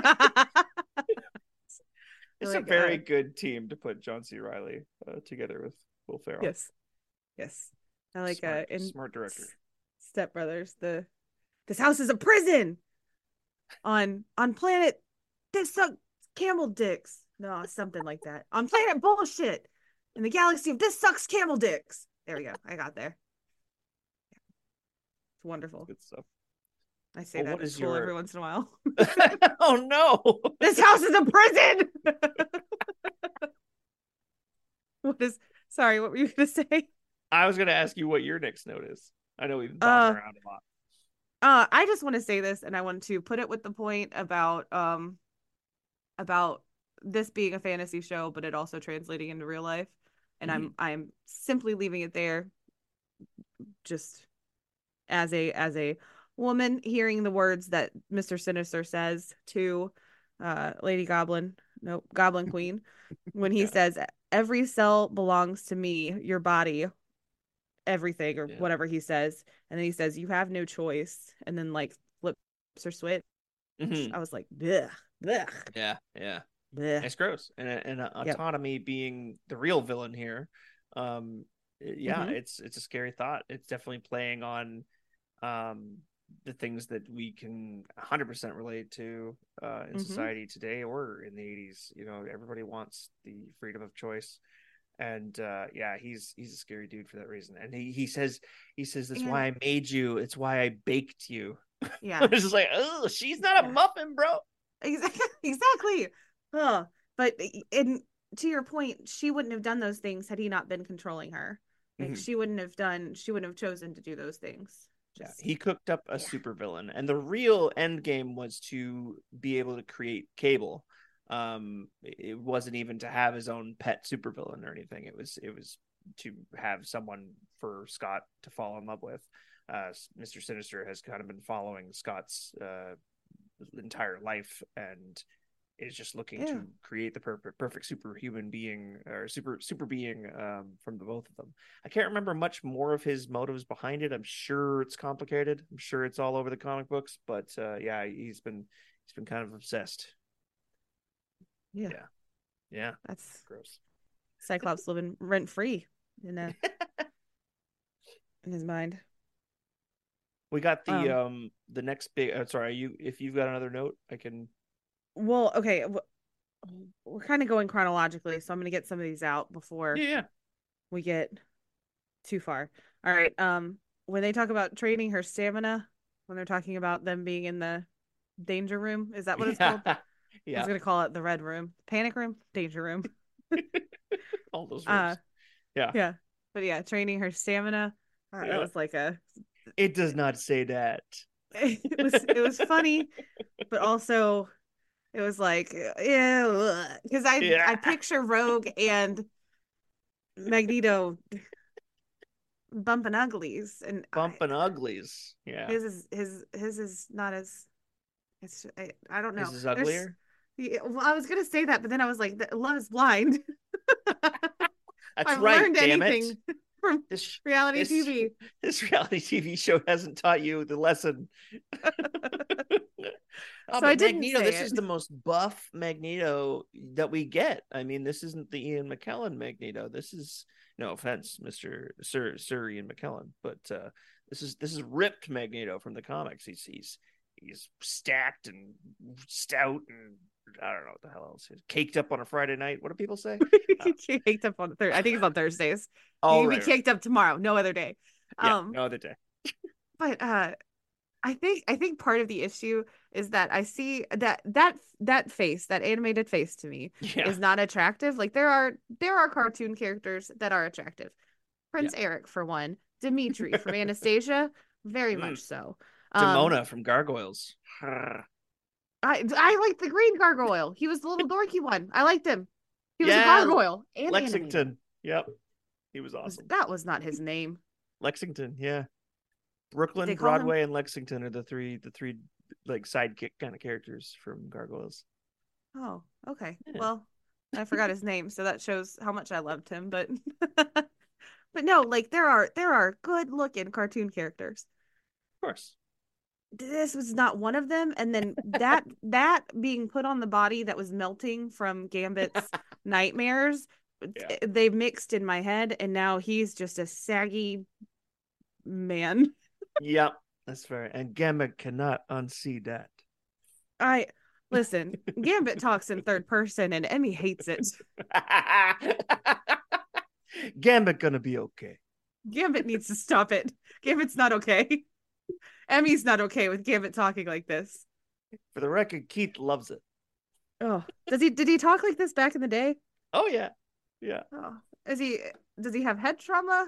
it's a Like, very uh, good team to put John C. Riley uh, together with Will Ferrell. yes, yes. I like uh Smart, in smart director. Step Brothers, the this house is a prison on on planet this suck camel dicks. No, something like that. On planet bullshit. In the galaxy of this sucks camel dicks. There we go. I got there. It's wonderful. Good stuff. I say Well, that what at is school your every once in a while. Oh no. This house is a prison. What is sorry, what were you gonna say? I was gonna ask you what your next note is. I know we've been talking Uh around a lot. uh I just want to say this and I want to put it with the point about um about this being a fantasy show, but it also translating into real life. And Mm-hmm. I'm I'm simply leaving it there just as a as a woman hearing the words that Mister Sinister says to uh Lady Goblin, nope, Goblin Queen, when he Yeah. says every cell belongs to me, your body, everything or Yeah. whatever he says, and then he says you have no choice, and then like flips or switch. Mm-hmm. I was like, bleh, bleh, Yeah. Yeah. bleh. It's gross. And and uh, Yep. autonomy being the real villain here. Um yeah, Mm-hmm. it's it's a scary thought. It's definitely playing on um the things that we can one hundred percent relate to uh in Mm-hmm. society today or in the eighties. You know, everybody wants the freedom of choice. And uh yeah, he's he's a scary dude for that reason. And he he says he says that's And why I made you. It's why I baked you. yeah, It's just like, oh, she's not a yeah, muffin, bro. exactly, exactly. Huh. But and to your point, she wouldn't have done those things had he not been controlling her. Like Mm-hmm. she wouldn't have done, she wouldn't have chosen to do those things. Yeah, Just he cooked up a yeah, supervillain, and the real end game was to be able to create Cable. Um, it wasn't even to have his own pet supervillain or anything. It was it was to have someone for Scott to fall in love with. Uh, Mister Sinister has kind of been following Scott's uh, entire life, and is just looking yeah, to create the perfect perfect superhuman being or super super being um, from the both of them. I can't remember much more of his motives behind it. I'm sure it's complicated. I'm sure it's all over the comic books, but uh, yeah, he's been he's been kind of obsessed. yeah. Yeah, yeah, That's gross. Cyclops living rent free in a in his mind. We got the Um. um the next big. Uh, sorry, you if you've got another note, I can. Well, okay. We're kind of going chronologically, so I'm gonna get some of these out Yeah, before yeah, we get too far. All right. Um, when they talk about training her stamina, when they're talking about them being in the danger room, is that what it's called? yeah, I was yeah. gonna call it the red room, panic room, danger room. All those Uh, rooms. Yeah, yeah, but yeah, training her stamina. Uh, that yeah. was like a. It does not say that. It was it was funny, but also it was like yeah, because I Yeah. I picture Rogue and Magneto bumping uglies, and I, Bumping uglies. Yeah. his is his his is not as it's I, I don't know. His is There's uglier. yeah, well, I was gonna say that, but then I was like, love is blind. If That's I've right. learned Damn it. anything from This reality this T V. this reality T V show hasn't taught you the lesson. Oh, So I but didn't Magneto, say this is it. the most buff Magneto that we get. I mean, this isn't the Ian McKellen Magneto. This is no offense, Mister Sir Sir Ian McKellen, but uh, this is this is ripped Magneto from the comics. He's he's he's stacked and stout and I don't know what the hell else is. Caked up on a Friday night. What do people say? Uh, He caked up on Thursday. I think it's on Thursdays. oh You can right, be right. caked up tomorrow, no other day. Yeah, Um, no other day. but uh I think I think part of the issue is that I see that that that face, that animated face to me Yeah, is not attractive. Like there are there are cartoon characters that are attractive. yeah. Prince Eric for one, Dimitri from Anastasia, very Mm. much so. Um Demona from Gargoyles. I I like the green gargoyle. He was the little dorky one. I liked him. He was a Yeah, gargoyle and animated. Lexington. Yep, he was Was awesome. that was not his name. Lexington, yeah. They Brooklyn, call him Broadway, and Lexington are the three the three like sidekick kind of characters from Gargoyles. Oh, okay. Yeah, of Well, I forgot his name, so that shows how much I loved him, but but no, like there are there are good looking cartoon characters. course. This was not one of them, and then that that being put on the body that was melting from Gambit's nightmares, Yeah. they mixed in my head, and now he's just a saggy man. Yep, that's fair. And Gambit cannot unsee that. I listen, Gambit talks in third person and Emmy hates it. Gambit gonna be okay. Gambit needs to stop it. Gambit's not okay. Emmy's not okay with Gambit talking like this. For the record, Keith loves it. Oh, does he? Did he talk like this back in the day? Oh yeah, yeah. Oh, is he? Does he have head trauma?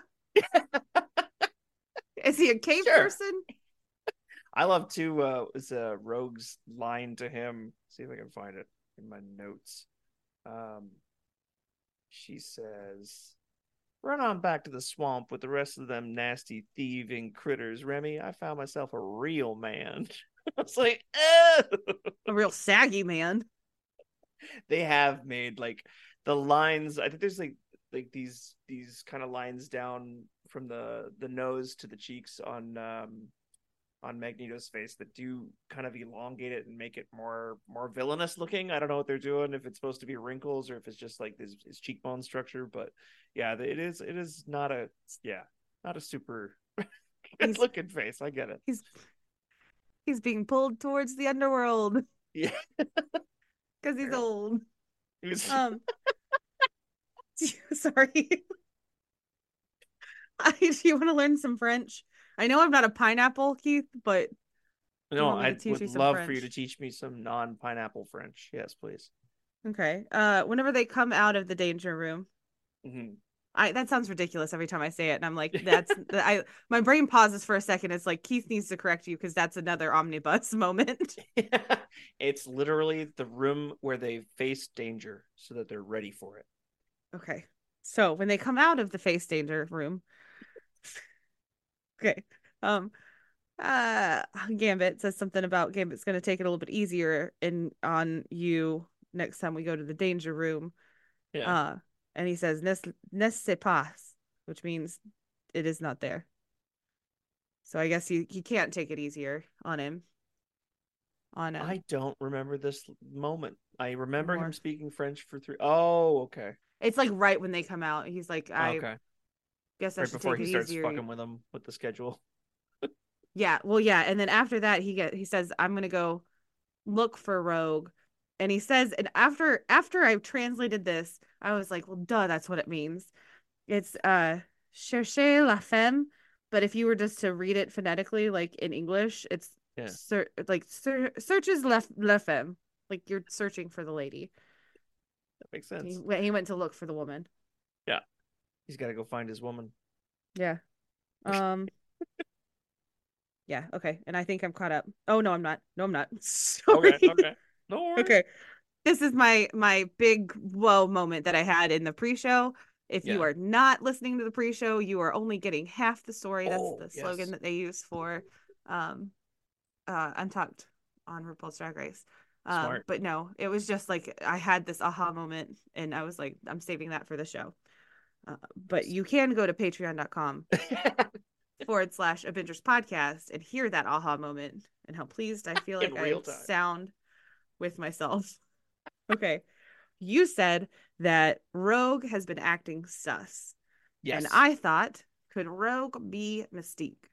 Is he a cave Sure. person? I love to uh it's a Rogue's line to him. See if I can find it in my notes. Um she says, run on back to the swamp with the rest of them nasty thieving critters, Remy. I found myself a real man. I was like, oh! A real saggy man. They have made like the lines. I think there's like like these these kind of lines down from the the nose to the cheeks on um on Magneto's face that do kind of elongate it and make it more more villainous looking. I don't know what they're doing, if it's supposed to be wrinkles or if it's just like this his cheekbone structure, but yeah, it is it is not a yeah not a super good looking face. I get it. He's he's being pulled towards the underworld Yeah, because he's old. he was, Um, sorry. I, do you want to learn some French? I know I'm not a pineapple, Keith, but do you no, want me to I teach would you some love French? for you to teach me some non pineapple French. Yes, please. Okay. Uh, whenever they come out of the danger room, Mm-hmm. I that sounds ridiculous every time I say it, and I'm like, that's I. My brain pauses for a second. It's like Keith needs to correct you because that's another omnibus moment. It's literally the room where they face danger so that they're ready for it. Okay. So when they come out of the face danger room, okay. Um, uh, Gambit says something about Gambit's going to take it a little bit easier in on you next time we go to the danger room. Yeah. Uh, and he says "ne ne sais pas," which means it is not there. So I guess he he can't take it easier on him. On him. I don't remember this moment. I remember More. him speaking French for three. Oh, okay. It's like right when they come out. He's like, I okay. guess I Right should before take he it starts easier. fucking with him with the schedule. Yeah, well, yeah, and then after that, he get he says, "I'm gonna go look for Rogue," and he says, and after after I translated this, I was like, "Well, duh, that's what it means." It's uh, chercher la femme, but if you were just to read it phonetically, like in English, it's Yeah. ser- like ser- searches la la femme, like you're searching for the lady. That makes He sense. went, he went to look for the woman. Yeah. He's got to go find his woman. Yeah. Um. Yeah, okay. And I think I'm caught up. Oh no, I'm not. No, I'm not. Sorry. Okay. Okay. No worries. Okay. This is my my big whoa moment that I had in the pre-show If Yeah. you are not listening to the pre-show, you are only getting half the story. That's Oh, the yes. slogan that they use for um, uh, Untucked on RuPaul's Drag Race. Um, Smart. but no, it was just like I had this aha moment, and I was like, I'm saving that for the show. Uh, but you can go to patreon.com forward slash Avengers podcast and hear that aha moment and how pleased I feel In like real I time. sound with myself. Okay. You said that Rogue has been acting sus. Yes. And I thought, could Rogue be Mystique?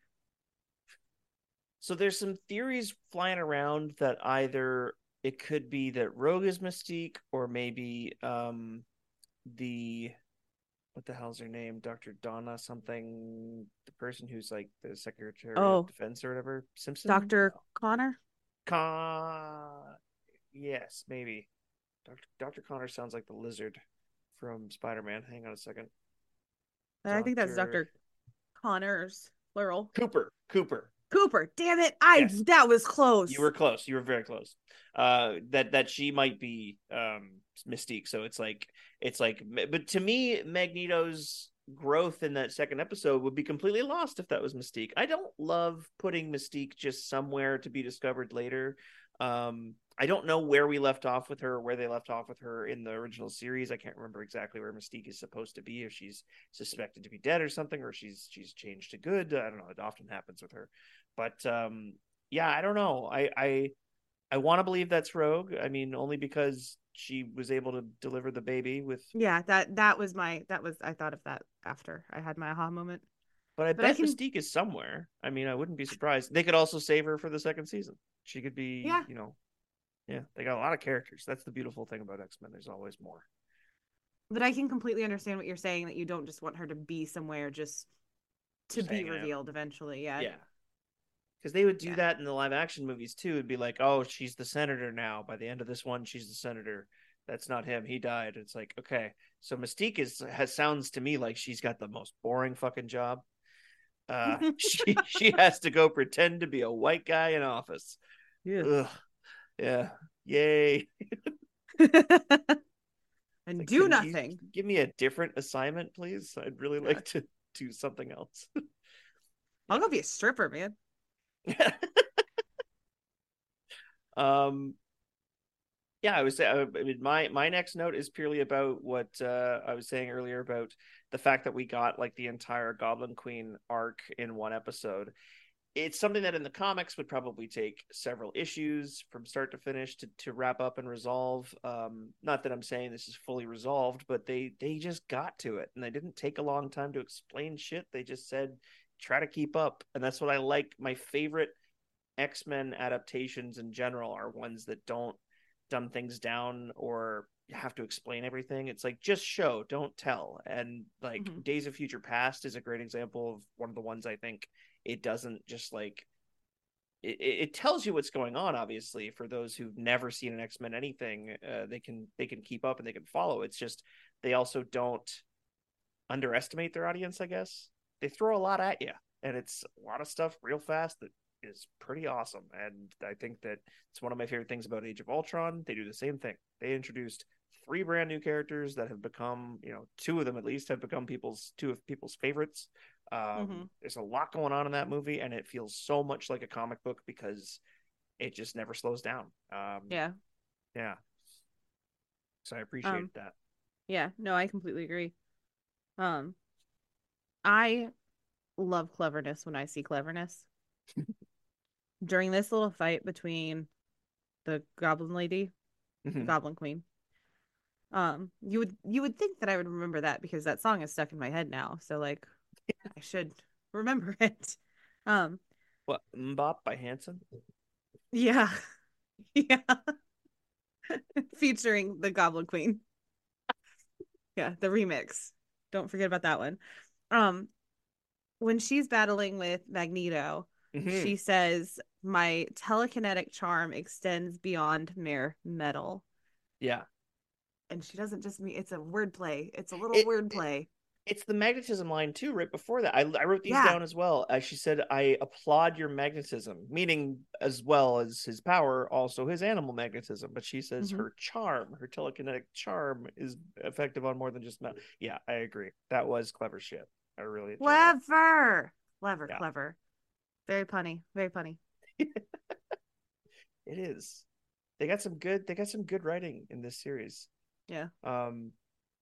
So there's some theories flying around that either it could be that Rogue is Mystique, or maybe um the what the hell's her name? Doctor Donna something, the person who's like the Secretary Oh, of Defense or whatever. Simpson? Doctor Connor? Con yes, maybe. Doctor Doctor Connor sounds like the lizard from Spider-Man. Hang on a second. I think that's Doctor Doctor Connors, plural. Cooper. Cooper. Cooper. Damn it. I Yes. that was close. You were close. You were very close. Uh, that that she might be um Mystique. So it's like it's like, but to me, Magneto's growth in that second episode would be completely lost if that was Mystique. I don't love putting Mystique just somewhere to be discovered later. Um, I don't know where we left off with her, or where they left off with her in the original series. I can't remember exactly where Mystique is supposed to be, if she's suspected to be dead or something, or she's she's changed to good. I don't know. It often happens with her. But um, yeah, I don't know. I I, I want to believe that's Rogue. I mean, only because she was able to deliver the baby with. Yeah, that that was my that was I thought of that after I had my aha moment. But I But I bet can Mystique is somewhere. I mean, I wouldn't be surprised. They could also save her for the second season. She could be, Yeah. you know, yeah. They got a lot of characters. That's the beautiful thing about X-Men. There's always more. but I can completely understand what you're saying, that you don't just want her to be somewhere just to Just be hanging out. revealed eventually. Yeah. Yeah. Because they would do Yeah. that in the live action movies too. It'd be like, oh, she's the senator now. By the end of this one, she's the senator. That's not him. He died. It's like, okay. So Mystique is has sounds to me like she's got the most boring fucking job. Uh, she she has to go pretend to be a white guy in office. Yeah. Ugh. Yeah. Yay. And Like, do can nothing. you give me a different assignment, please? I'd really Yeah. like to do something else. I'll go be a stripper, man. um yeah, I was saying, I mean, my my next note is purely about what uh, I was saying earlier about the fact that we got like the entire Goblin Queen arc in one episode. It's something that in the comics would probably take several issues from start to finish to, to wrap up and resolve. Um, not that I'm saying this is fully resolved, but they they just got to it, and they didn't take a long time to explain shit. They just said, try to keep up, and that's what I like. My favorite X-Men adaptations in general are ones that don't dumb things down or have to explain everything. It's like, just show, don't tell. And like Mhm. Days of Future Past is a great example of one of the ones I think it doesn't just like it, it tells you what's going on. Obviously, for those who've never seen an X-Men anything, uh, they can they can keep up and they can follow. It's just they also don't underestimate their audience, I guess. They throw a lot at you, and it's a lot of stuff real fast that is pretty awesome. And I think that it's one of my favorite things about Age of Ultron. They do the same thing. They introduced three brand new characters that have become, you know, two of them at least have become people's two of people's favorites. Um, Mhm. There's a lot going on in that movie, and it feels so much like a comic book because it just never slows down. Um, Yeah. yeah. So I appreciate Um, that. Yeah. No, I completely agree. Um, I love cleverness when I see cleverness. During this little fight between the Goblin Lady, the Mhm. Goblin Queen, um, you would you would think that I would remember that because that song is stuck in my head now. So like, I should remember it. Um, What, Mbop by Hanson? yeah, yeah, featuring the Goblin Queen. Yeah, the remix. Don't forget about that one. Um, when she's battling with Magneto, Mhm. she says, "My telekinetic charm extends beyond mere metal." Yeah. And she doesn't just mean it's a wordplay. It's a little It, wordplay. It's the magnetism line too, right before that. I, I wrote these Yeah. down as well. Uh, she said, I applaud your magnetism, meaning as well as his power, also his animal magnetism. But she says Mhm. her charm, her telekinetic charm is effective on more than just metal. Yeah, I agree. That was clever shit. I really enjoyed that. Clever. Clever, Yeah. clever. Very punny. Very punny. It is. They got some good they got some good writing in this series. Yeah. Um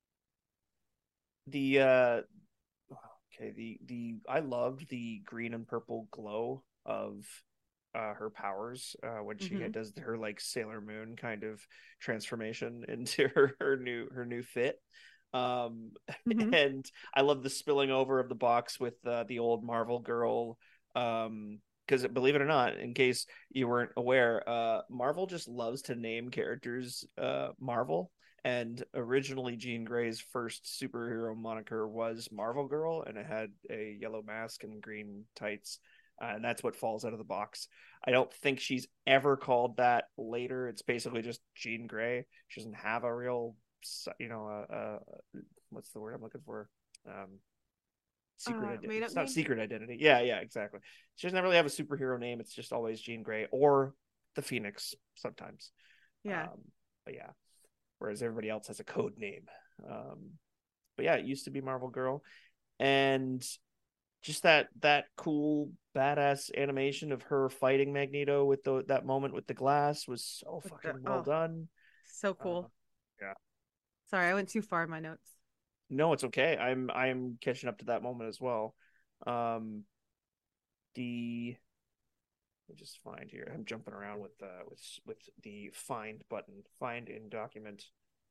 the uh okay, the the I loved the green and purple glow of uh her powers uh when she Mhm. does her like Sailor Moon kind of transformation into her, her new her new fit. Um Mhm. and I love the spilling over of the box with uh, the old Marvel girl. Um because believe it or not, in case you weren't aware, uh Marvel just loves to name characters uh Marvel. And originally, Jean Grey's first superhero moniker was Marvel Girl, and it had a yellow mask and green tights. Uh, and that's what falls out of the box. I don't think she's ever called that later. It's basically just Jean Grey. She doesn't have a real, you know, uh, uh, what's the word I'm looking for? Um, secret Uh, identity. made up It's not name? secret identity. Yeah, yeah, exactly. She doesn't really have a superhero name. It's just always Jean Grey or the Phoenix sometimes. Yeah. Um, but yeah, whereas everybody else has a code name. Um, but yeah, it used to be Marvel Girl, and just that that cool badass animation of her fighting Magneto with the that moment with the glass was so With the- fucking well oh, done. so Uh, cool. yeah, Sorry, I went too far in my notes. no, it's okay. I'm I'm catching up to that moment as well. Um, the let me just find here. I'm jumping around with uh with with the find button, find in document.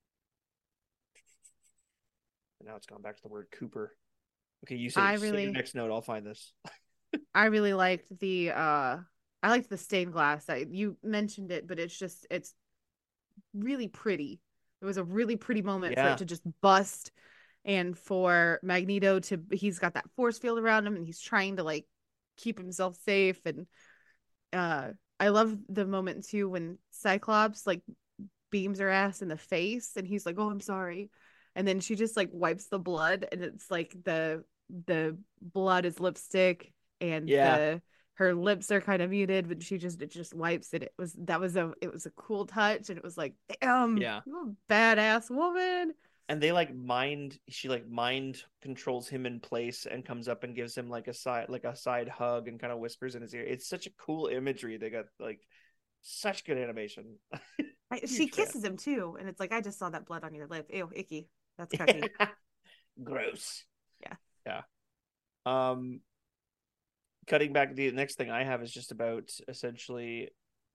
And now it's gone back to the word Cooper. Okay, you say I say your really next note. I'll find this. I really liked the uh I liked the stained glass. I, you mentioned it, but it's just it's really pretty. It was a really pretty moment for it Yeah, to just bust and for Magneto to he's got that force field around him and he's trying to like keep himself safe and uh I love the moment too when Cyclops like beams her ass in the face and he's like, "Oh, I'm sorry." And then she just like wipes the blood and it's like the the blood is lipstick and yeah, the her lips are kind of muted, but she just it just wipes it. It was that was a it was a cool touch and it was like, damn, yeah. you a badass woman. And they like mind. She like mind controls him in place and comes up and gives him like a side like a side hug and kind of whispers in his ear. It's such a cool imagery. They got like such good animation. I, she Huge fan. kisses him too, and it's like I just saw that blood on your lip. Ew, icky. That's cucky. Gross. Yeah. Yeah. Um, cutting back, the next thing I have is just about essentially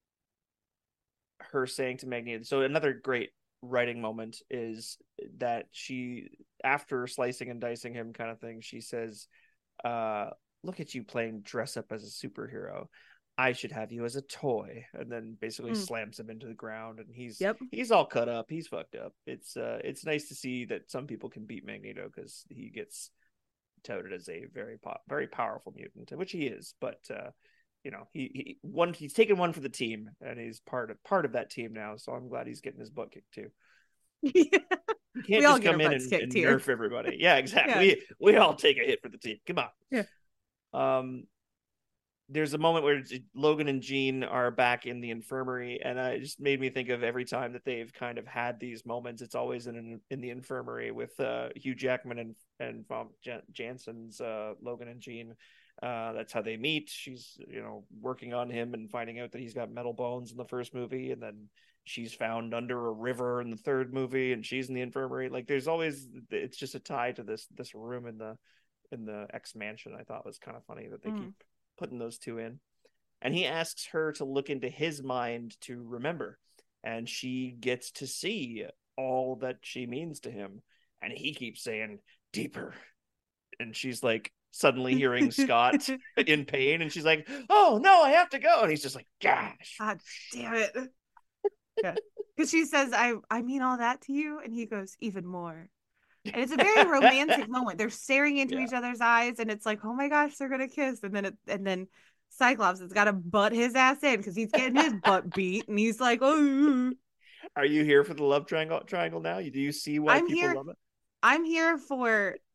her saying to Magneto. So another great writing moment is that she, after slicing and dicing him, kind of thing, she says, uh, "Look at you playing dress up as a superhero. I should have you as a toy." And then basically Mm. slams him into the ground, and he's Yep. he's all cut up. He's fucked up. It's uh, it's nice to see that some people can beat Magneto because he gets touted as a very po- very powerful mutant, which he is. But uh, you know, he, he one he's taken one for the team, and he's part of part of that team now. So I'm glad he's getting his butt kicked too. Yeah. You can't We all just get our come in butts and, kicked and here. nerf everybody. Yeah, exactly. Yeah. We we all take a hit for the team. Come on. Yeah. Um, there's a moment where Logan and Jean are back in the infirmary, and uh, it just made me think of every time that they've kind of had these moments. It's always in in the infirmary with uh, Hugh Jackman and and Vom Jan- Jansen's uh, Logan and Jean. Uh, that's how they meet. She's you know working on him and finding out that he's got metal bones in the first movie, and then she's found under a river in the third movie, and she's in the infirmary. Like there's always it's just a tie to this this room in the in the X mansion. I thought was kind of funny that they Mm. keep putting those two in. And he asks her to look into his mind to remember. And she gets to see all that she means to him. And he keeps saying, deeper. And she's like, suddenly hearing Scott in pain. And she's like, oh, no, I have to go. And he's just like, gosh. God damn it. Yeah. Because she says, I, I mean all that to you. And he goes, even more. And it's a very romantic moment. They're staring into Yeah. each other's eyes, and it's like, oh my gosh, they're gonna kiss. And then it, and then Cyclops has got to butt his ass in because he's getting his butt beat, and he's like, oh. Are you here for the love triangle triangle now? Do you see why I'm people here. love it? I'm here for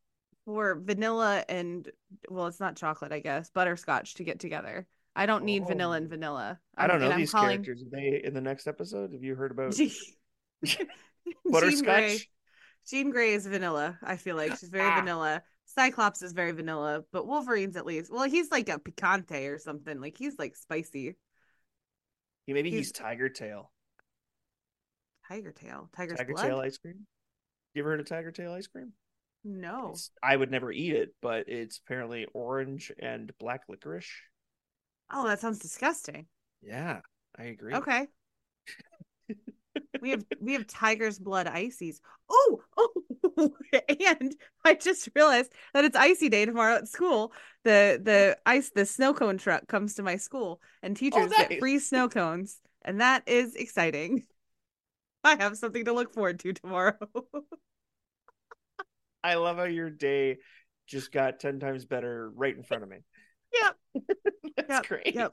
for vanilla and, well, it's not chocolate, I guess, butterscotch to get together. I don't need Oh, vanilla and vanilla. I I'm don't know and I'm these calling characters. Are they in the next episode? Have you heard about Jean Grey. butterscotch? Jean Grey is vanilla. I feel like she's very Ah, vanilla. Cyclops is very vanilla, but Wolverine's at least. Well, he's like a picante or something. Like he's like spicy. yeah, maybe he's He's Tiger Tail. Tiger Tail. Tiger's Tiger Tail blood? ice cream. You ever heard of Tiger Tail ice cream? No. It's I would never eat it, but it's apparently orange and black licorice. Oh, that sounds disgusting. Yeah, I agree. Okay. We have we have tiger's blood ices. Oh, oh, and I just realized that it's icy day tomorrow at school. The the ice the snow cone truck comes to my school and Oh, teachers get nice. free snow cones, and that is exciting. I have something to look forward to tomorrow. I love how your day just got ten times better right in front of me. Yep. That's Yep. great. Yep.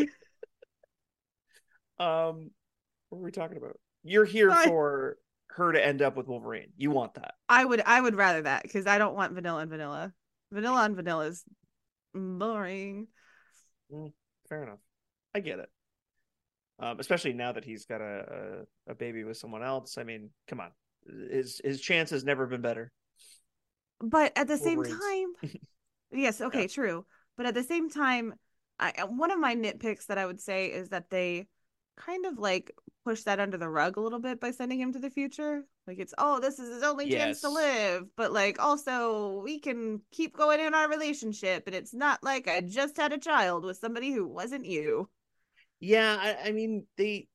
Um, what were we talking about? You're here I, for her to end up with Wolverine. You want that. I would I would rather that because I don't want vanilla and vanilla. Vanilla and vanilla is boring. Mm, fair enough. I get it. Um, especially now that he's got a, a a baby with someone else. I mean, come on. His his chance has never been better. But at the same Wolverine's. time, yes, okay, Yeah. true. But at the same time, I one of my nitpicks that I would say is that they kind of like push that under the rug a little bit by sending him to the future. Like it's, oh, this is his only chance to Yes. live, but like also we can keep going in our relationship and it's not like I just had a child with somebody who wasn't you. Yeah, I, I mean they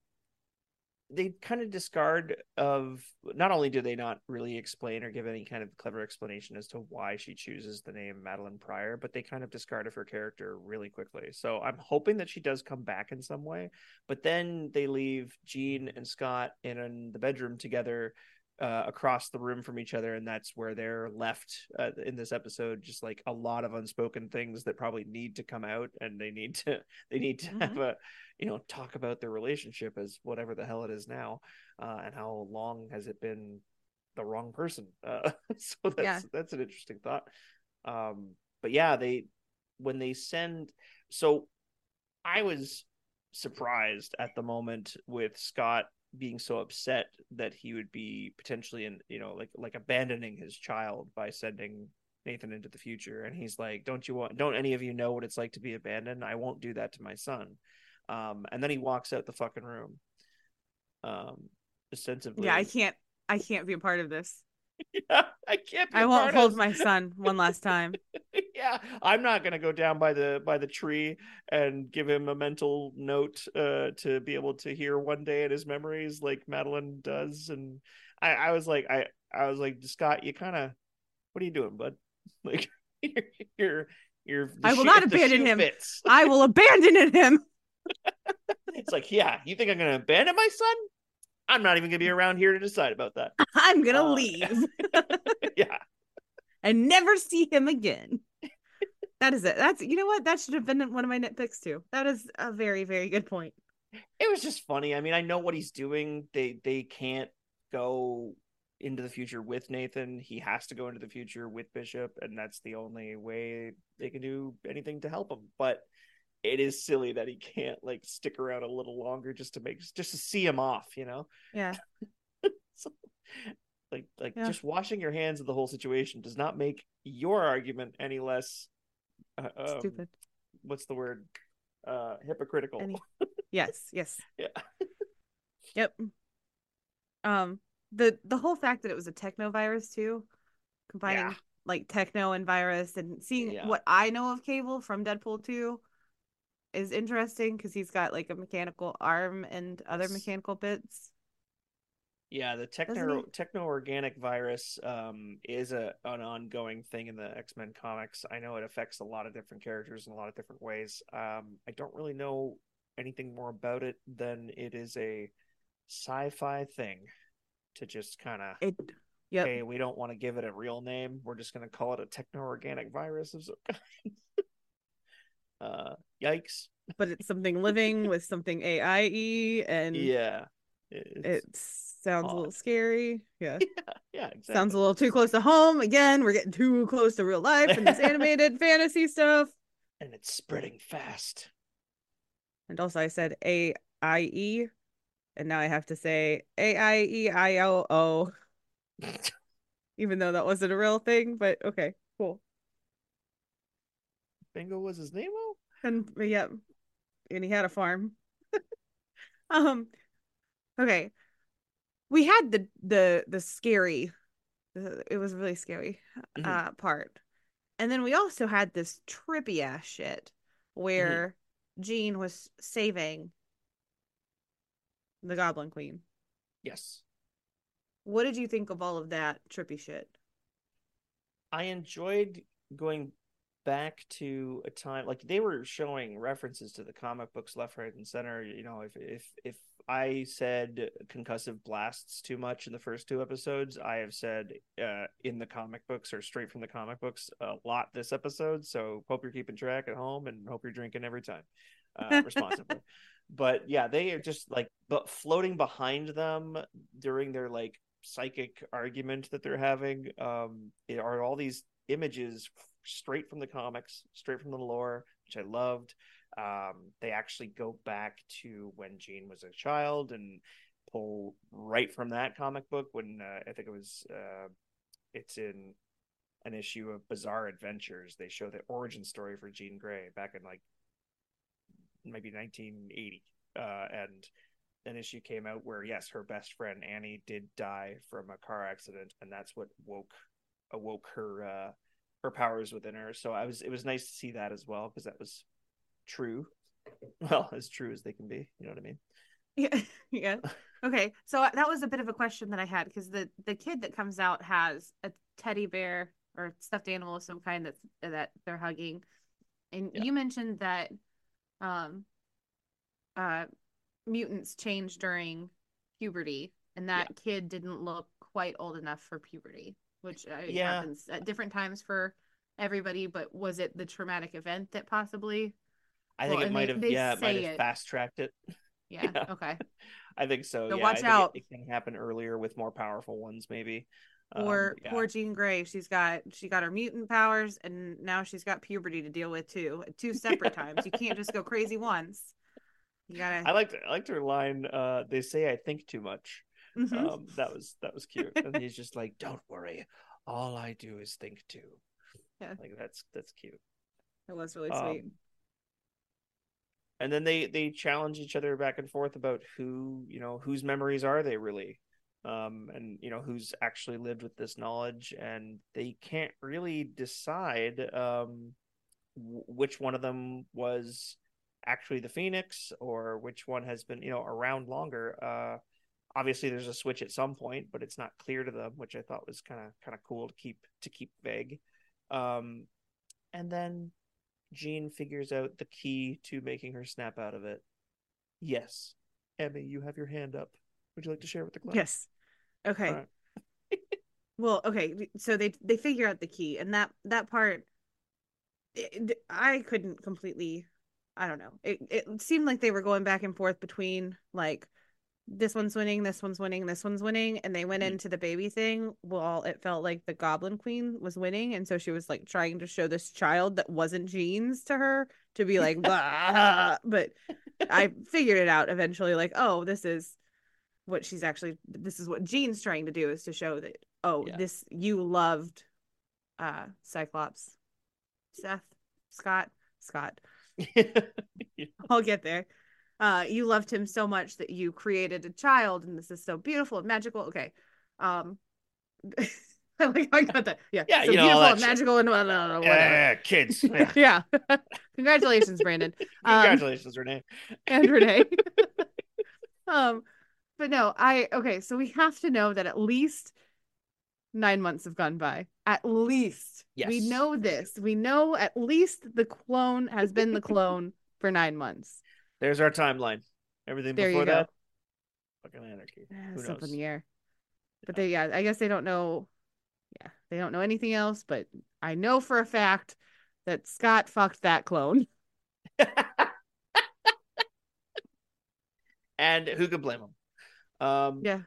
they kind of discard of not only do they not really explain or give any kind of clever explanation as to why she chooses the name Madeline Pryor, but they kind of discard of her character really quickly. So I'm hoping that she does come back in some way, but then they leave Jean and Scott in, in the bedroom together uh, across the room from each other, and that's where they're left uh, in this episode. Just like a lot of unspoken things that probably need to come out, and they need to they need to Mm-hmm. have a you know talk about their relationship as whatever the hell it is now, uh, and how long has it been the wrong person. Uh, so that's Yeah. that's an interesting thought. Um, but yeah, they when they send so I was surprised at the moment with Scott being so upset that he would be potentially in you know like like abandoning his child by sending Nathan into the future. And he's like, don't you want don't any of you know what it's like to be abandoned? I won't do that to my son. Um and then he walks out the fucking room, um Yeah, I ostensibly. can't I can't be a part of this. Yeah, I can't be I a won't part of hold this. my son one last time. Yeah, I'm not gonna go down by the by the tree and give him a mental note uh to be able to hear one day in his memories like Madeline does. And I, I was like I I was like, Scott, you kind of, what are you doing, bud? Like you're you're, you're the I will shoe, not if the abandon shoe him. fits. I will abandon him. It's like, yeah, you think I'm gonna abandon my son? I'm not even gonna be around here to decide about that. I'm gonna Uh, leave yeah, and never see him again. That is it. That's, you know what? That should have been one of my nitpicks too. That is a very, very good point. it was just funny. I mean, I know what he's doing. They they can't go into the future with Nathan. He has to go into the future with Bishop, and that's the only way they can do anything to help him. But it is silly that he can't like stick around a little longer just to make just to see him off, you know? Yeah. So, like like Yeah. just washing your hands of the whole situation does not make your argument any less uh, um, Stupid. what's the word? Uh hypocritical. Any... Yes. Yes. Yeah. Yep. Um. The the whole fact that it was a techno virus too, combining Yeah. like techno and virus, and seeing Yeah. what I know of Cable from Deadpool two is interesting because he's got like a mechanical arm and other Yes. mechanical bits. Yeah, the Doesn't techno he? techno organic virus um is a an ongoing thing in the X-Men comics. I know it affects a lot of different characters in a lot of different ways. Um I don't really know anything more about it than it is a sci-fi thing to just kind of, It. Yep. hey, we don't want to give it a real name. We're just going to call it a techno organic virus of some kind. uh yikes. But it's something living with something A I E and Yeah. It's It sounds a odd. little scary. Yeah. Yeah, yeah, Sounds a exactly. little too close to home. Again, we're getting too close to real life and this animated fantasy stuff. And it's spreading fast. And also, I said A I E, and now I have to say A I E I O O, even though that wasn't a real thing. But okay, cool. Bingo was his name? Oh, And yeah, and he had a farm. Um, okay, we had the the the scary. It was really scary mm-hmm. uh part, and then we also had this trippy ass shit Mm-hmm. where Jean was saving the Goblin Queen. Yes. What did you think of all of that trippy shit? I enjoyed going back to a time like they were showing references to the comic books left, right, and center. You know, if if if I said concussive blasts too much in the first two episodes, I have said uh, in the comic books or straight from the comic books a lot this episode. So hope you're keeping track at home and hope you're drinking every time uh, responsibly. But yeah, they are just like but floating behind them during their like psychic argument that they're having. Um, are all these images straight from the comics, straight from the lore, which I loved. Um, they actually go back to when Jean was a child and pull right from that comic book when uh, I think it was uh, it's in an issue of Bizarre Adventures. They show the origin story for Jean Grey back in like maybe nineteen eighty, uh, and an issue came out where yes, her best friend Annie did die from a car accident, and that's what woke awoke her uh, her powers within her. So I was it was nice to see that as well because that was true, well as true as they can be. You know what I mean? Yeah, yeah. Okay, so that was a bit of a question that I had because the the kid that comes out has a teddy bear or stuffed animal of some kind that's that they're hugging, and Yeah, you mentioned that um uh mutants change during puberty, and yeah, that kid didn't look quite old enough for puberty, which uh, yeah. happens at different times for everybody. But was it the traumatic event that possibly? I Well, think it and might they have. they Yeah, it might say have it. fast tracked it. Yeah. Yeah, Okay. I think so. So Yeah, watch I think it, out. it can happen earlier with more powerful ones, maybe. Um, Poor but yeah, poor Jean Grey. She's got she got her mutant powers, and now she's got puberty to deal with too, at two separate times. You can't just go crazy once. You gotta. I liked I liked her line. Uh, they say I think too much. Mm-hmm. Um, that was that was cute, and he's just like, "Don't worry, all I do is think too." Yeah, Like that's that's cute. it was really sweet. Um, and then they they challenge each other back and forth about who you know whose memories are they really, um, and you know who's actually lived with this knowledge, and they can't really decide um, w- which one of them was actually the Phoenix or which one has been you know around longer. Uh, obviously, there's a switch at some point, but it's not clear to them, which I thought was kind of kind of cool to keep to keep vague. Um, and then Jean figures out the key to making her snap out of it. Yes. Emmy, you have your hand up. Would you like to share with the class? Yes. All Okay. right. Well, okay. So they they figure out the key, and that that part, it, I couldn't completely. I don't know. It it seemed like they were going back and forth between like this one's winning, this one's winning, this one's winning, and they went Mhm. into the baby thing. Well, it felt like the Goblin Queen was winning, and so she was like trying to show this child that wasn't Jean's to her to be like, blah. But I figured it out eventually. Like, oh, this is what she's actually. This is what Jean's trying to do is to show that oh, Yeah. this you loved, uh, Cyclops, Seth, Scott, Scott. I'll get there. Uh, you loved him so much that you created a child, and this is so beautiful and magical. Okay. Um, I like I got that. Yeah, Yeah, so you know, all beautiful that and shit. magical and blah, blah, blah, whatever. Yeah, kids. Yeah. Yeah. Congratulations, Brandon. Um, Congratulations, Renee. and Renee. Um, but no, I okay, so we have to know that at least nine months have gone by. At least. We Yes, know that's true. this. We know at least the clone has been the clone for nine months. There's our timeline. Everything There you before go. that, fucking anarchy. Eh, Who it's up in knows? the air. But they, yeah, I guess they don't know. Yeah, they don't know anything else. But I know for a fact that Scott fucked that clone. And who could blame him? Um, Yeah.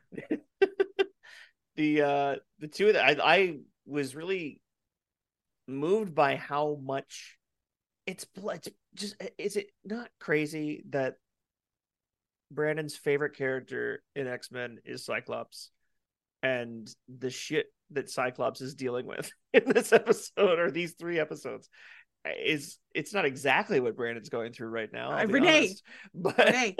the uh, the two of them, I, I was really moved by how much it's, it's just, is it not crazy that Brandon's favorite character in X-Men is Cyclops, and the shit that Cyclops is dealing with in this episode or these three episodes is, it's not exactly what Brandon's going through right now, I'll Uh, be Renee. honest. But Renee.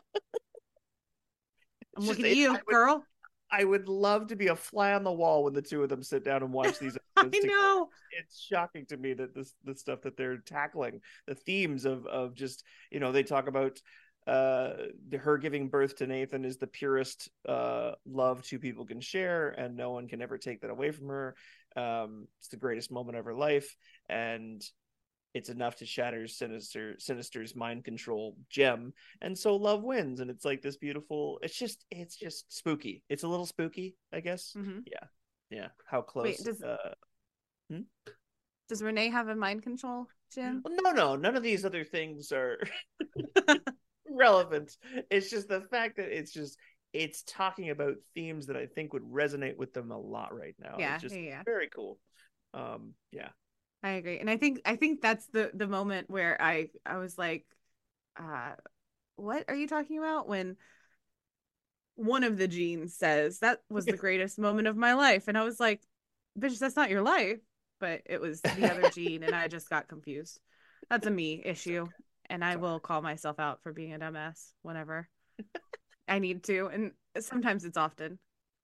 I'm just, looking at it, you, I would, girl. I would love to be a fly on the wall when the two of them sit down and watch these I episodes together. know. It's shocking to me that this the stuff that they're tackling, the themes of of just, you know, they talk about uh her giving birth to Nathan is the purest uh love two people can share, and no one can ever take that away from her. Um it's the greatest moment of her life, and it's enough to shatter sinister sinister's mind control gem, and so love wins. And it's like this beautiful, it's just it's just spooky, it's a little spooky, I guess. Mm-hmm. Yeah, yeah, how close. Wait, does uh hmm? does Renee have a mind control, Jim? Well, no, no, none of these other things are relevant. It's just the fact that it's just it's talking about themes that I think would resonate with them a lot right now. Yeah, it's just yeah, yeah. very cool. Um yeah, I agree. And I think I think that's the the moment where I I was like, uh what are you talking about? When one of the genes says that was the greatest moment of my life, and I was like, bitch, that's not your life. But it was the other gene, and I just got confused. That's a me issue. okay. And I will call myself out for being a dumbass whenever I need to. And sometimes it's often.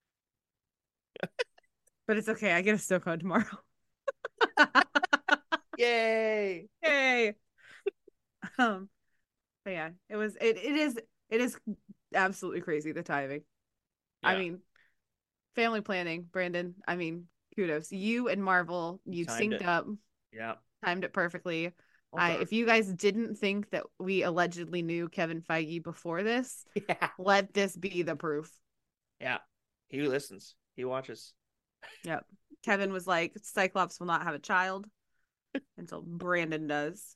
But it's okay. I get a snow cone tomorrow. Yay! Yay! Um, but yeah, it was it it is it is absolutely crazy, the timing. Yeah. I mean, family planning, Brandon. I mean, kudos. You and Marvel, you Timed synced it. up, Yeah. timed it perfectly. Well I, done. if you guys didn't think that we allegedly knew Kevin Feige before this, Yeah. let this be the proof. Yeah. He listens. He watches. Yep. Kevin was like, Cyclops will not have a child until Brandon does.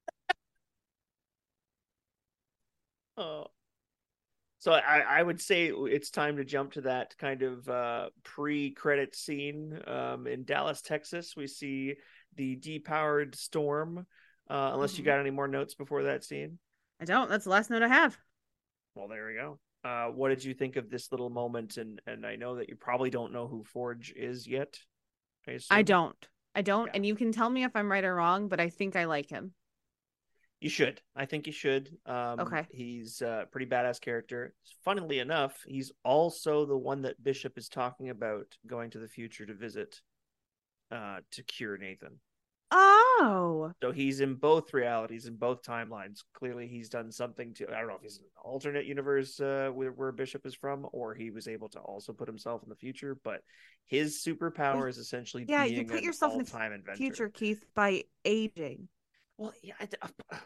Oh. So I, I would say it's time to jump to that kind of uh, pre-credit scene. Um, in Dallas, Texas, we see the depowered Storm. Uh, unless Mhm. you got any more notes before that scene. I don't. That's the last note I have. Well, there we go. Uh, what did you think of this little moment? And and I know that you probably don't know who Forge is yet. I assume. I don't. I don't. Yeah. And you can tell me if I'm right or wrong, but I think I like him. You should. I think you should. Um, Okay. He's a pretty badass character. Funnily enough, he's also the one that Bishop is talking about going to the future to visit, uh, to cure Nathan. Oh. So he's in both realities, in both timelines. Clearly, he's done something to. I don't know if he's in an alternate universe uh, where, where Bishop is from, or he was able to also put himself in the future. But his superpower is essentially Yeah, being you put an yourself in all-time the inventor. future, Keith, by aging. Well, yeah. I,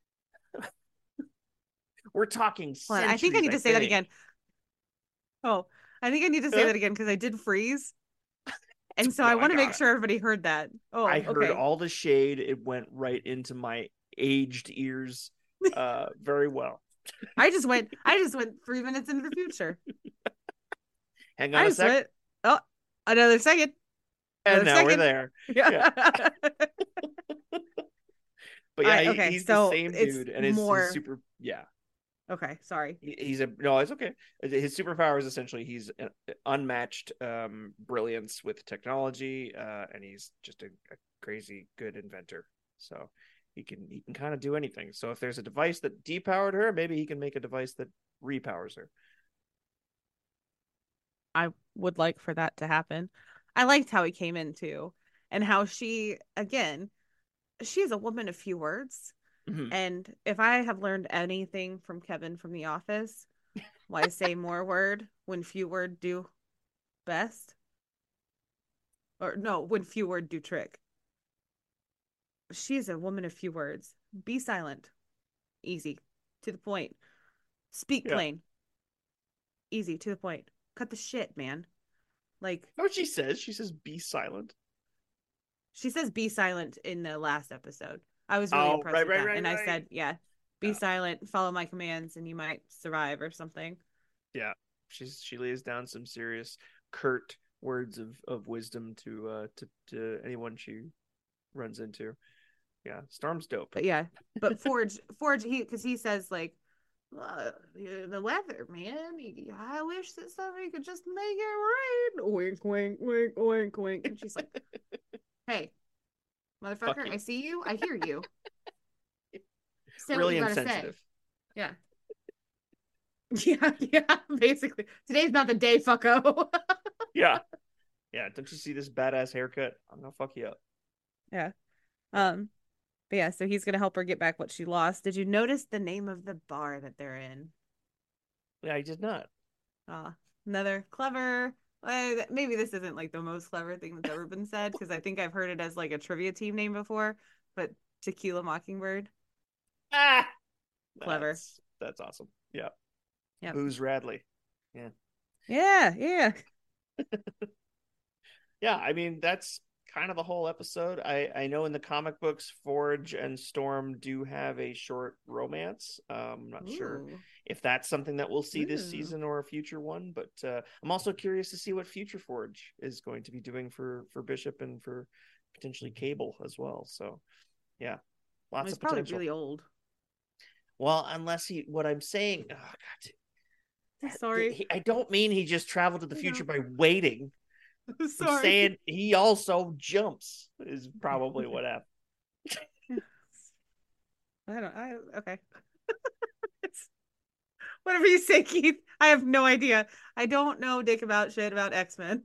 we're talking Hold on, centuries. I think I need to I say that think. again. Oh, I think I need to say Huh? that again because I did freeze. And so No, I I want to got make it. sure everybody heard that. Oh, I heard okay. all the shade. It went right into my aged ears uh, very well. I just went I just went three minutes into the future. Hang on I a just sec. went, oh, another second. And Another now second. we're there. Yeah. Yeah. But yeah, All right, he, okay, he's so the same it's dude, and his, more his super. Yeah, okay, sorry. he, he's a no. It's okay. His superpower is essentially he's an unmatched um, brilliance with technology, uh, and he's just a, a crazy good inventor. So he can he can kind of do anything. So if there's a device that depowered her, maybe he can make a device that repowers her. I would like for that to happen. I liked how he came in too, and how she, again, she is a woman of few words. Mm-hmm. And if I have learned anything from Kevin from The Office, why say more word when few word do best? Or no, when few word do trick. She is a woman of few words. Be silent. Easy. To the point. Speak Yeah. plain. Easy. To the point. Cut the shit, man. Like, What she says? She says, "Be silent." she says be silent in the last episode. I was really Oh, impressed right, with right, that. right, And I right. said, yeah, be Yeah. silent, follow my commands, and you might survive or something. Yeah. she's she lays down some serious, curt words of, of wisdom to uh to, to anyone she runs into. Yeah, Storm's dope. But yeah, but Forge, Forge, he because he says like, uh, the weather, man. I wish that somebody could just make it rain. Wink, wink, wink, wink, wink. And she's like, "Hey, motherfucker, I see you. I hear you. Say really what you gotta insensitive. Say. Yeah, yeah, yeah. Basically, today's not the day, fucko." Yeah, yeah. Don't you see this badass haircut? I'm gonna fuck you up. Yeah. Um. But yeah, so he's gonna help her get back what she lost. Did you notice the name of the bar that they're in? Yeah, I did not. Ah, another clever. Uh, maybe this isn't like the most clever thing that's ever been said because I think I've heard it as like a trivia team name before, but Tequila Mockingbird. Ah, Clever. That's, that's awesome. Yeah. Yeah. Booze Radley. Yeah. Yeah. Yeah. Yeah. I mean, that's kind of the whole episode. I I know in the comic books, Forge and Storm do have a short romance. Um, I'm not Ooh. sure if that's something that we'll see Ooh. this season or a future one, but uh, I'm also curious to see what future Forge is going to be doing for for Bishop and for potentially Cable as well. So, yeah, lots He's of probably potential. Really old. Well, unless he, what I'm saying, oh God, sorry, he, I don't mean he just traveled to the future by waiting. Sorry. I'm saying he also jumps is probably what happened. I don't. I okay. Whatever you say, Keith. I have no idea. I don't know dick about shit about X-Men.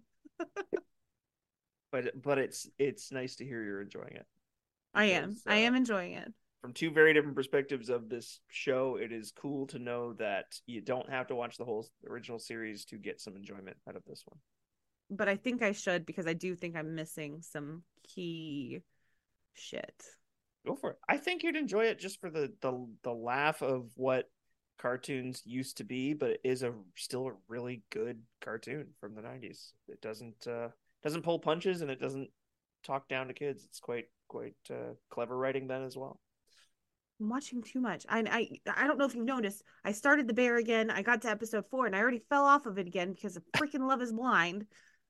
but but it's it's nice to hear you're enjoying it. Because, I am. Uh, I am enjoying it. From two very different perspectives of this show, it is cool to know that you don't have to watch the whole original series to get some enjoyment out of this one. But I think I should because I do think I'm missing some key shit. Go for it. I think you'd enjoy it just for the the, the laugh of what cartoons used to be, but it is a still a really good cartoon from the nineties. It doesn't uh, doesn't pull punches and it doesn't talk down to kids. It's quite quite uh, clever writing then as well. I'm watching too much. I I I don't know if you noticed. I started The Bear again. I got to episode four and I already fell off of it again because of freaking Love Is Blind.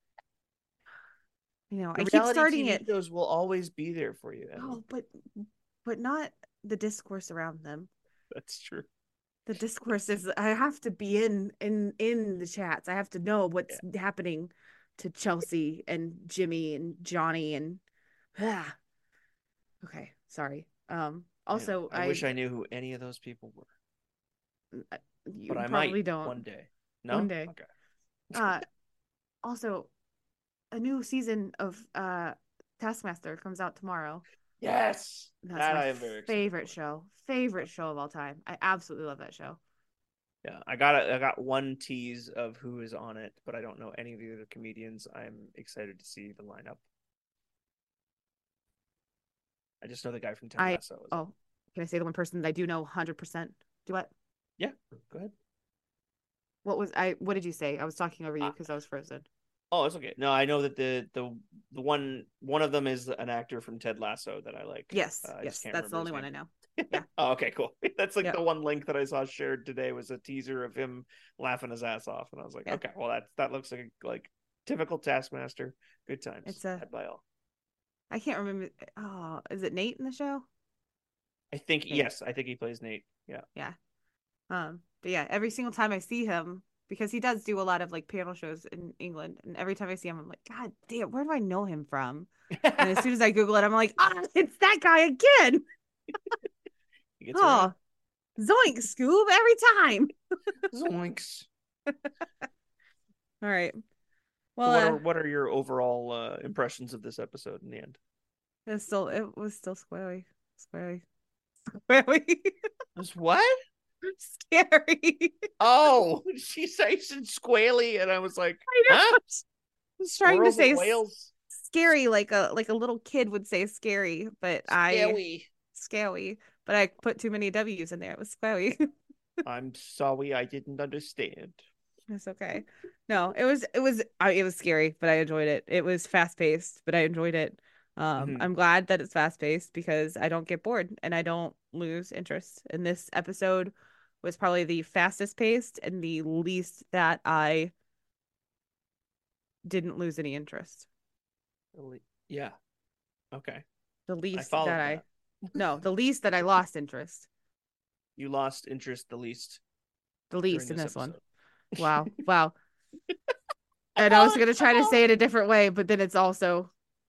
You know, the I keep starting T V it. Shows will always be there for you. Emily. Oh, but but not the discourse around them. That's true. The discourse is I have to be in in in the chats. I have to know what's yeah. happening to Chelsea and Jimmy and Johnny and ah. Okay, sorry. Um also I, I, I wish I knew who any of those people were. You but I probably might don't. One day. No? One day. Okay. uh also a new season of uh Taskmaster comes out tomorrow. Yes. That's that my I am very favorite show. Favorite show of all time. I absolutely love that show. Yeah, I got a, I got one tease of who is on it, but I don't know any of the other comedians. I'm excited to see the lineup. I just know the guy from Ted Lasso. I, oh, can I say the one person that I do know one hundred percent? Do what? Yeah, go ahead. What was I? What did you say? I was talking over you because uh, I was frozen. Oh, it's okay. No, I know that the the the one one of them is an actor from Ted Lasso that I like. Yes, uh, yes, that's the only one I know. Yeah. Oh, okay, cool. That's like yep. the one link that I saw shared today was a teaser of him laughing his ass off, and I was like, yeah. okay, well that that looks like like typical Taskmaster. Good times. It's a. Had by all. I can't remember. Oh, is it Nate in the show? I think Nate. Yes, I think he plays Nate. Yeah. Yeah. Um. But yeah, every single time I see him. Because he does do a lot of like panel shows in England, and every time I see him, I'm like, God damn, where do I know him from? And as soon as I Google it, I'm like, ah, oh, it's that guy again. Oh, zoink, Scoob, every time. Zoinks. All right. Well, so what uh, are what are your overall uh, impressions of this episode in the end? It was still it was still squarely, squarely, squarely. Was what? Scary. Oh, she said squally, and I was like, I know. huh? I was trying to say whales. Scary, like a like a little kid would say scary, but scary. I scary. But I put too many W's in there. It was scary. I'm sorry, I didn't understand. It's okay. No, it was it was I, it was scary, but I enjoyed it. It was fast paced, but I enjoyed it. Um, mm-hmm. I'm glad that it's fast paced because I don't get bored and I don't lose interest. And this episode was probably the fastest paced and the least that I didn't lose any interest. Yeah. Okay. The I least followed that I that. no, the least that I lost interest. You lost interest the least The during least in this this one. episode. Wow. Wow. I And I was followed. gonna I try to followed. say it a different way, but then it's also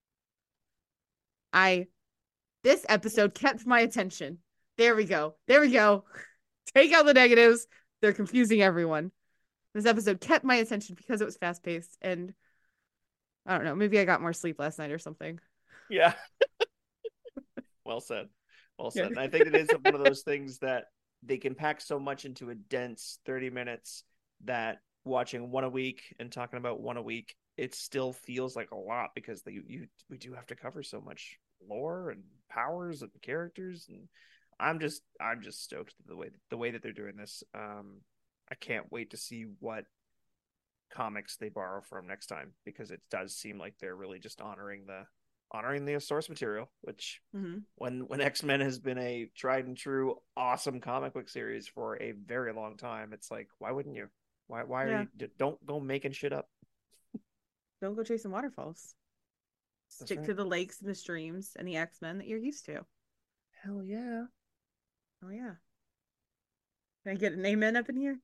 I this episode kept my attention. There we go. There we go. Take out the negatives. They're confusing everyone. This episode kept my attention because it was fast paced, and I don't know, maybe I got more sleep last night or something. Yeah. Well said. Well Yeah. said. And I think it is one of those things that they can pack so much into a dense thirty minutes that watching one a week and talking about one a week, it still feels like a lot because they, you we do have to cover so much lore and powers and characters, and I'm just I'm just stoked the way the way that they're doing this. Um, I can't wait to see what comics they borrow from next time because it does seem like they're really just honoring the honoring the source material, which Mm-hmm. when when X-Men has been a tried and true awesome comic book series for a very long time, it's like, why wouldn't you? Why why are Yeah. you don't go making shit up? Don't go chasing waterfalls. That's Stick right. to the lakes and the streams and the X-Men that you're used to. Hell yeah. Oh yeah. Can I get an amen up in here?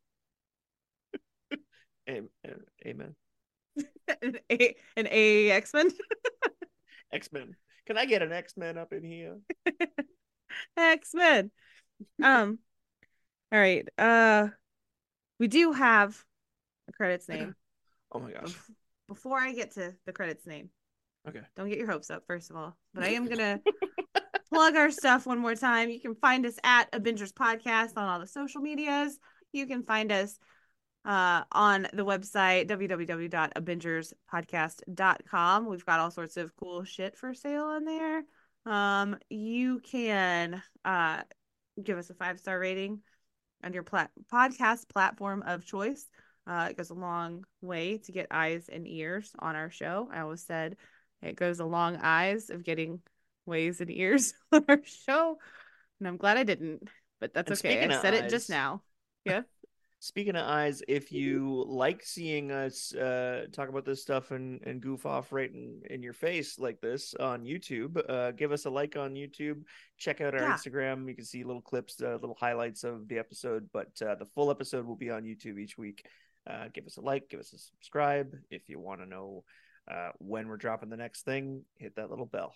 Amen. an A an A X-Men? X-Men. Can I get an X-Men up in here? X-Men. Um, all right. Uh we do have a credits name. Oh my gosh. Before I get to the credits name, Okay. don't get your hopes up, first of all. But I am gonna plug our stuff one more time. You can find us at Avengers Podcast on all the social medias. You can find us uh, on the website w w w dot avengers podcast dot com. We've got all sorts of cool shit for sale on there. Um, you can uh, give us a five star rating on your plat- podcast platform of choice. Uh, it goes a long way to get eyes and ears on our show. I always said it goes a long eyes of getting ways and ears on our show, and I'm glad I didn't, but that's And okay. I speaking of said it just eyes, now. Yeah. Speaking of eyes, if you like seeing us uh, talk about this stuff and, and goof off right in, in your face like this on YouTube, uh, give us a like on YouTube. Check out our Yeah. Instagram. You can see little clips, uh, little highlights of the episode, but uh, the full episode will be on YouTube each week. Uh, give us a like, give us a subscribe. If you want to know uh, when we're dropping the next thing, hit that little bell.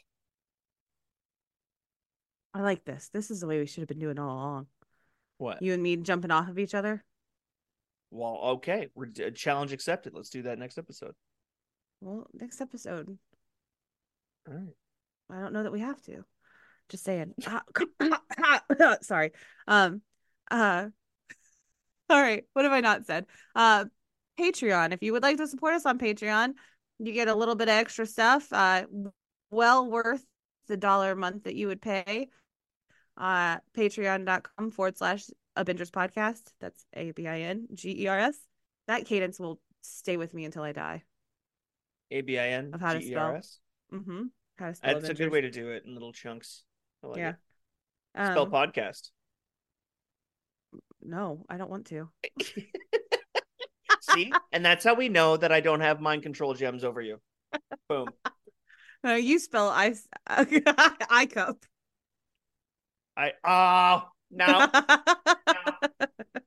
I like this. This is the way we should have been doing all along. What? You and me jumping off of each other. Well, okay. We're uh, challenge accepted. Let's do that next episode. Well, next episode. All right. I don't know that we have to. Just saying. Sorry. Um. Uh. All right. What have I not said? Uh. Patreon. If you would like to support us on Patreon, you get a little bit of extra stuff. Uh. Well worth the dollar a month that you would pay. Uh. Patreon.com forward slash Avengers Podcast. That's A B I N G E R S. That cadence will stay with me until I die. A B I N Of how to G E R spell. S. Mm-hmm. How to spell That's a good way to do it in little chunks. I like yeah. it. Spell Um, podcast. No, I don't want to. See? And that's how we know that I don't have mind control gems over you. Boom. Uh, you spell I I cup. I oh no. no.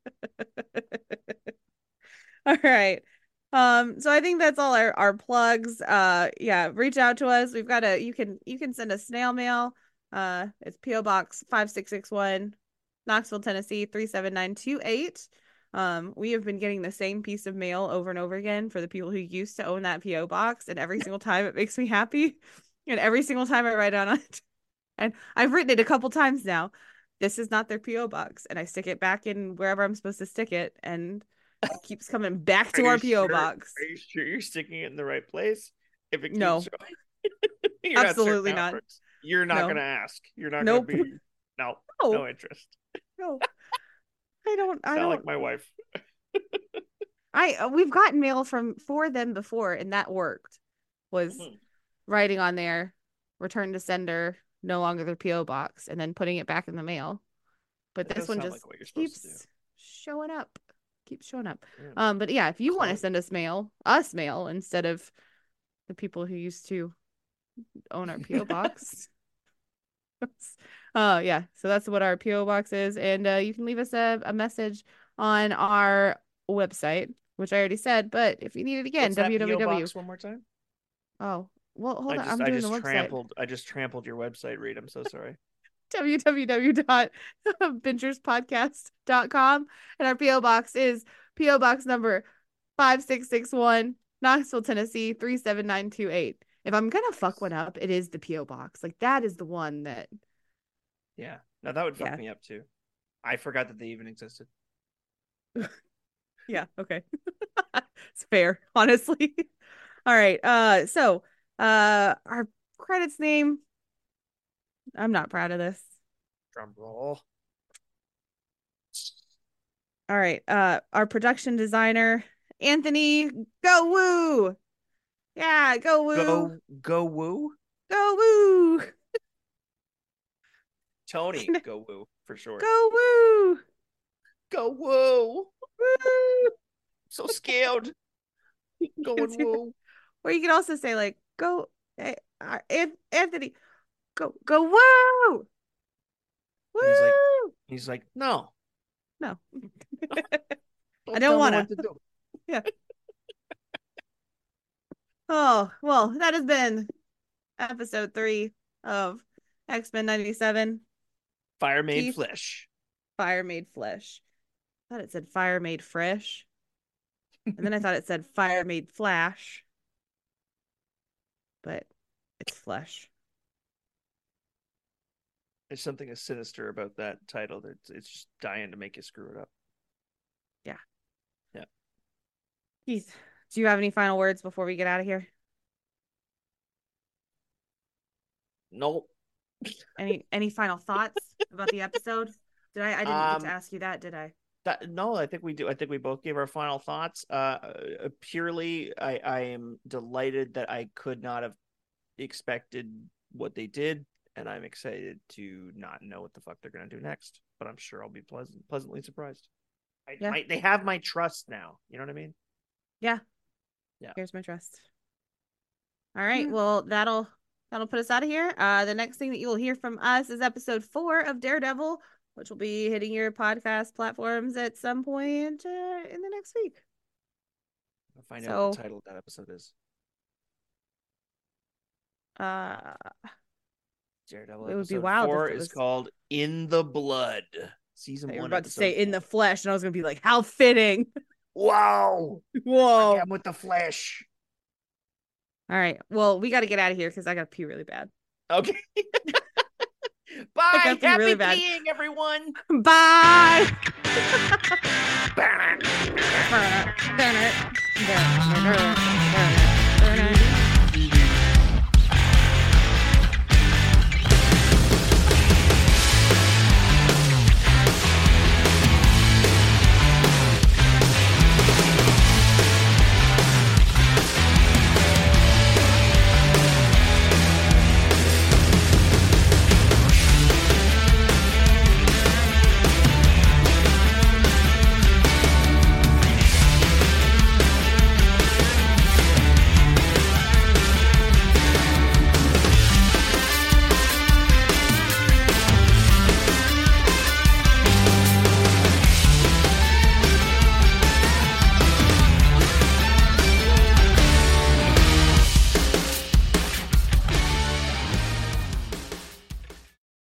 All right. Um, so I think that's all our, our plugs. Uh yeah, reach out to us. We've got a you can you can send us snail mail. Uh it's P O Box five six six one, Knoxville, Tennessee three seven nine two eight. Um, we have been getting the same piece of mail over and over again for the people who used to own that P O box, and every single time it makes me happy. And every single time I write on it, and I've written it a couple times now. This is not their P O box, and I stick it back in wherever I'm supposed to stick it, and it keeps coming back to Are our you P O sure? box. Are you sure you're sticking it in the right place? If it keeps No. You're Absolutely not. not. You're not No. gonna ask. You're not Nope. gonna be no, No. no interest. No. I don't I Sound don't like my wife. I we've gotten mail from for them before, and that worked. Was Mhm. writing on there, return to sender, no longer their P O box, and then putting it back in the mail. But That this does one sound just like what you're supposed to do. keeps showing up. Keeps showing up. Yeah. Um, but yeah, if you want to Close. send us mail, us mail instead of the people who used to own our P O box. uh yeah, so that's what our P O box is, and uh, you can leave us a, a message on our website, which I already said, but if you need it again, What's that P O www. box one more time? Oh, well, hold I on, just I'm I doing just the website. trampled I just trampled your website, Reed. I'm so sorry. w w w dot bingers podcast dot com, and our P O box is P O box number five six six one, Knoxville, Tennessee three seven nine two eight. If I'm gonna fuck one up, it is the P O box. Like, that is the one that, Yeah. No, that would fuck Yeah. me up too. I forgot that they even existed. yeah, okay. It's fair, honestly. All right. Uh so uh our credits name. I'm not proud of this. Drum roll. All right. Uh our production designer, Anthony. Go woo. Yeah, go woo. Go go woo. Go woo. Tony, go woo for sure. Go woo. Go woo. Woo. So scared. Going woo. Or you can also say, like, go eh, uh, An- Anthony. Go go woo. Woo. And he's like he's like, no. No. Don't I don't tell me wanna. what to do. Yeah. Oh, well, that has been episode three of X-Men ninety-seven. Fire made Keith. flesh. Fire Made Flesh. I thought it said Fire Made Fresh. And then I thought it said Fire Made Flash. But it's flesh. There's something sinister about that title. It's it's just dying to make you screw it up. Yeah. Yeah. Keith, do you have any final words before we get out of here? Nope. Any any final thoughts about the episode? Did I I didn't Um, get to ask you that, did I? That, no, I think we do. I think we both gave our final thoughts. Uh, uh, purely, I, I am delighted that I could not have expected what they did, and I'm excited to not know what the fuck they're gonna do next. But I'm sure I'll be pleasant, pleasantly surprised. I, Yeah. my, they have my trust now. You know what I mean? Yeah. Yeah. Here's my trust. All right. Yeah. Well, that'll that'll put us out of here. Uh, the next thing that you will hear from us is episode four of Daredevil, which will be hitting your podcast platforms at some point uh, in the next week. I'll find So- out what the title of that episode is. Uh, Daredevil. It would be episode wild if Four it is was- called "In the Blood." Season you were one. about to episode say in four. the flesh, and I was gonna be like, how fitting. Wow. Whoa. Again with the flesh. All right. Well, we got to get out of here because I got to pee really bad. Okay. I Bye. gotta pee Happy really bad. peeing, everyone. Bye. Bye. Burn it. Burn it. Burn it. Burn it.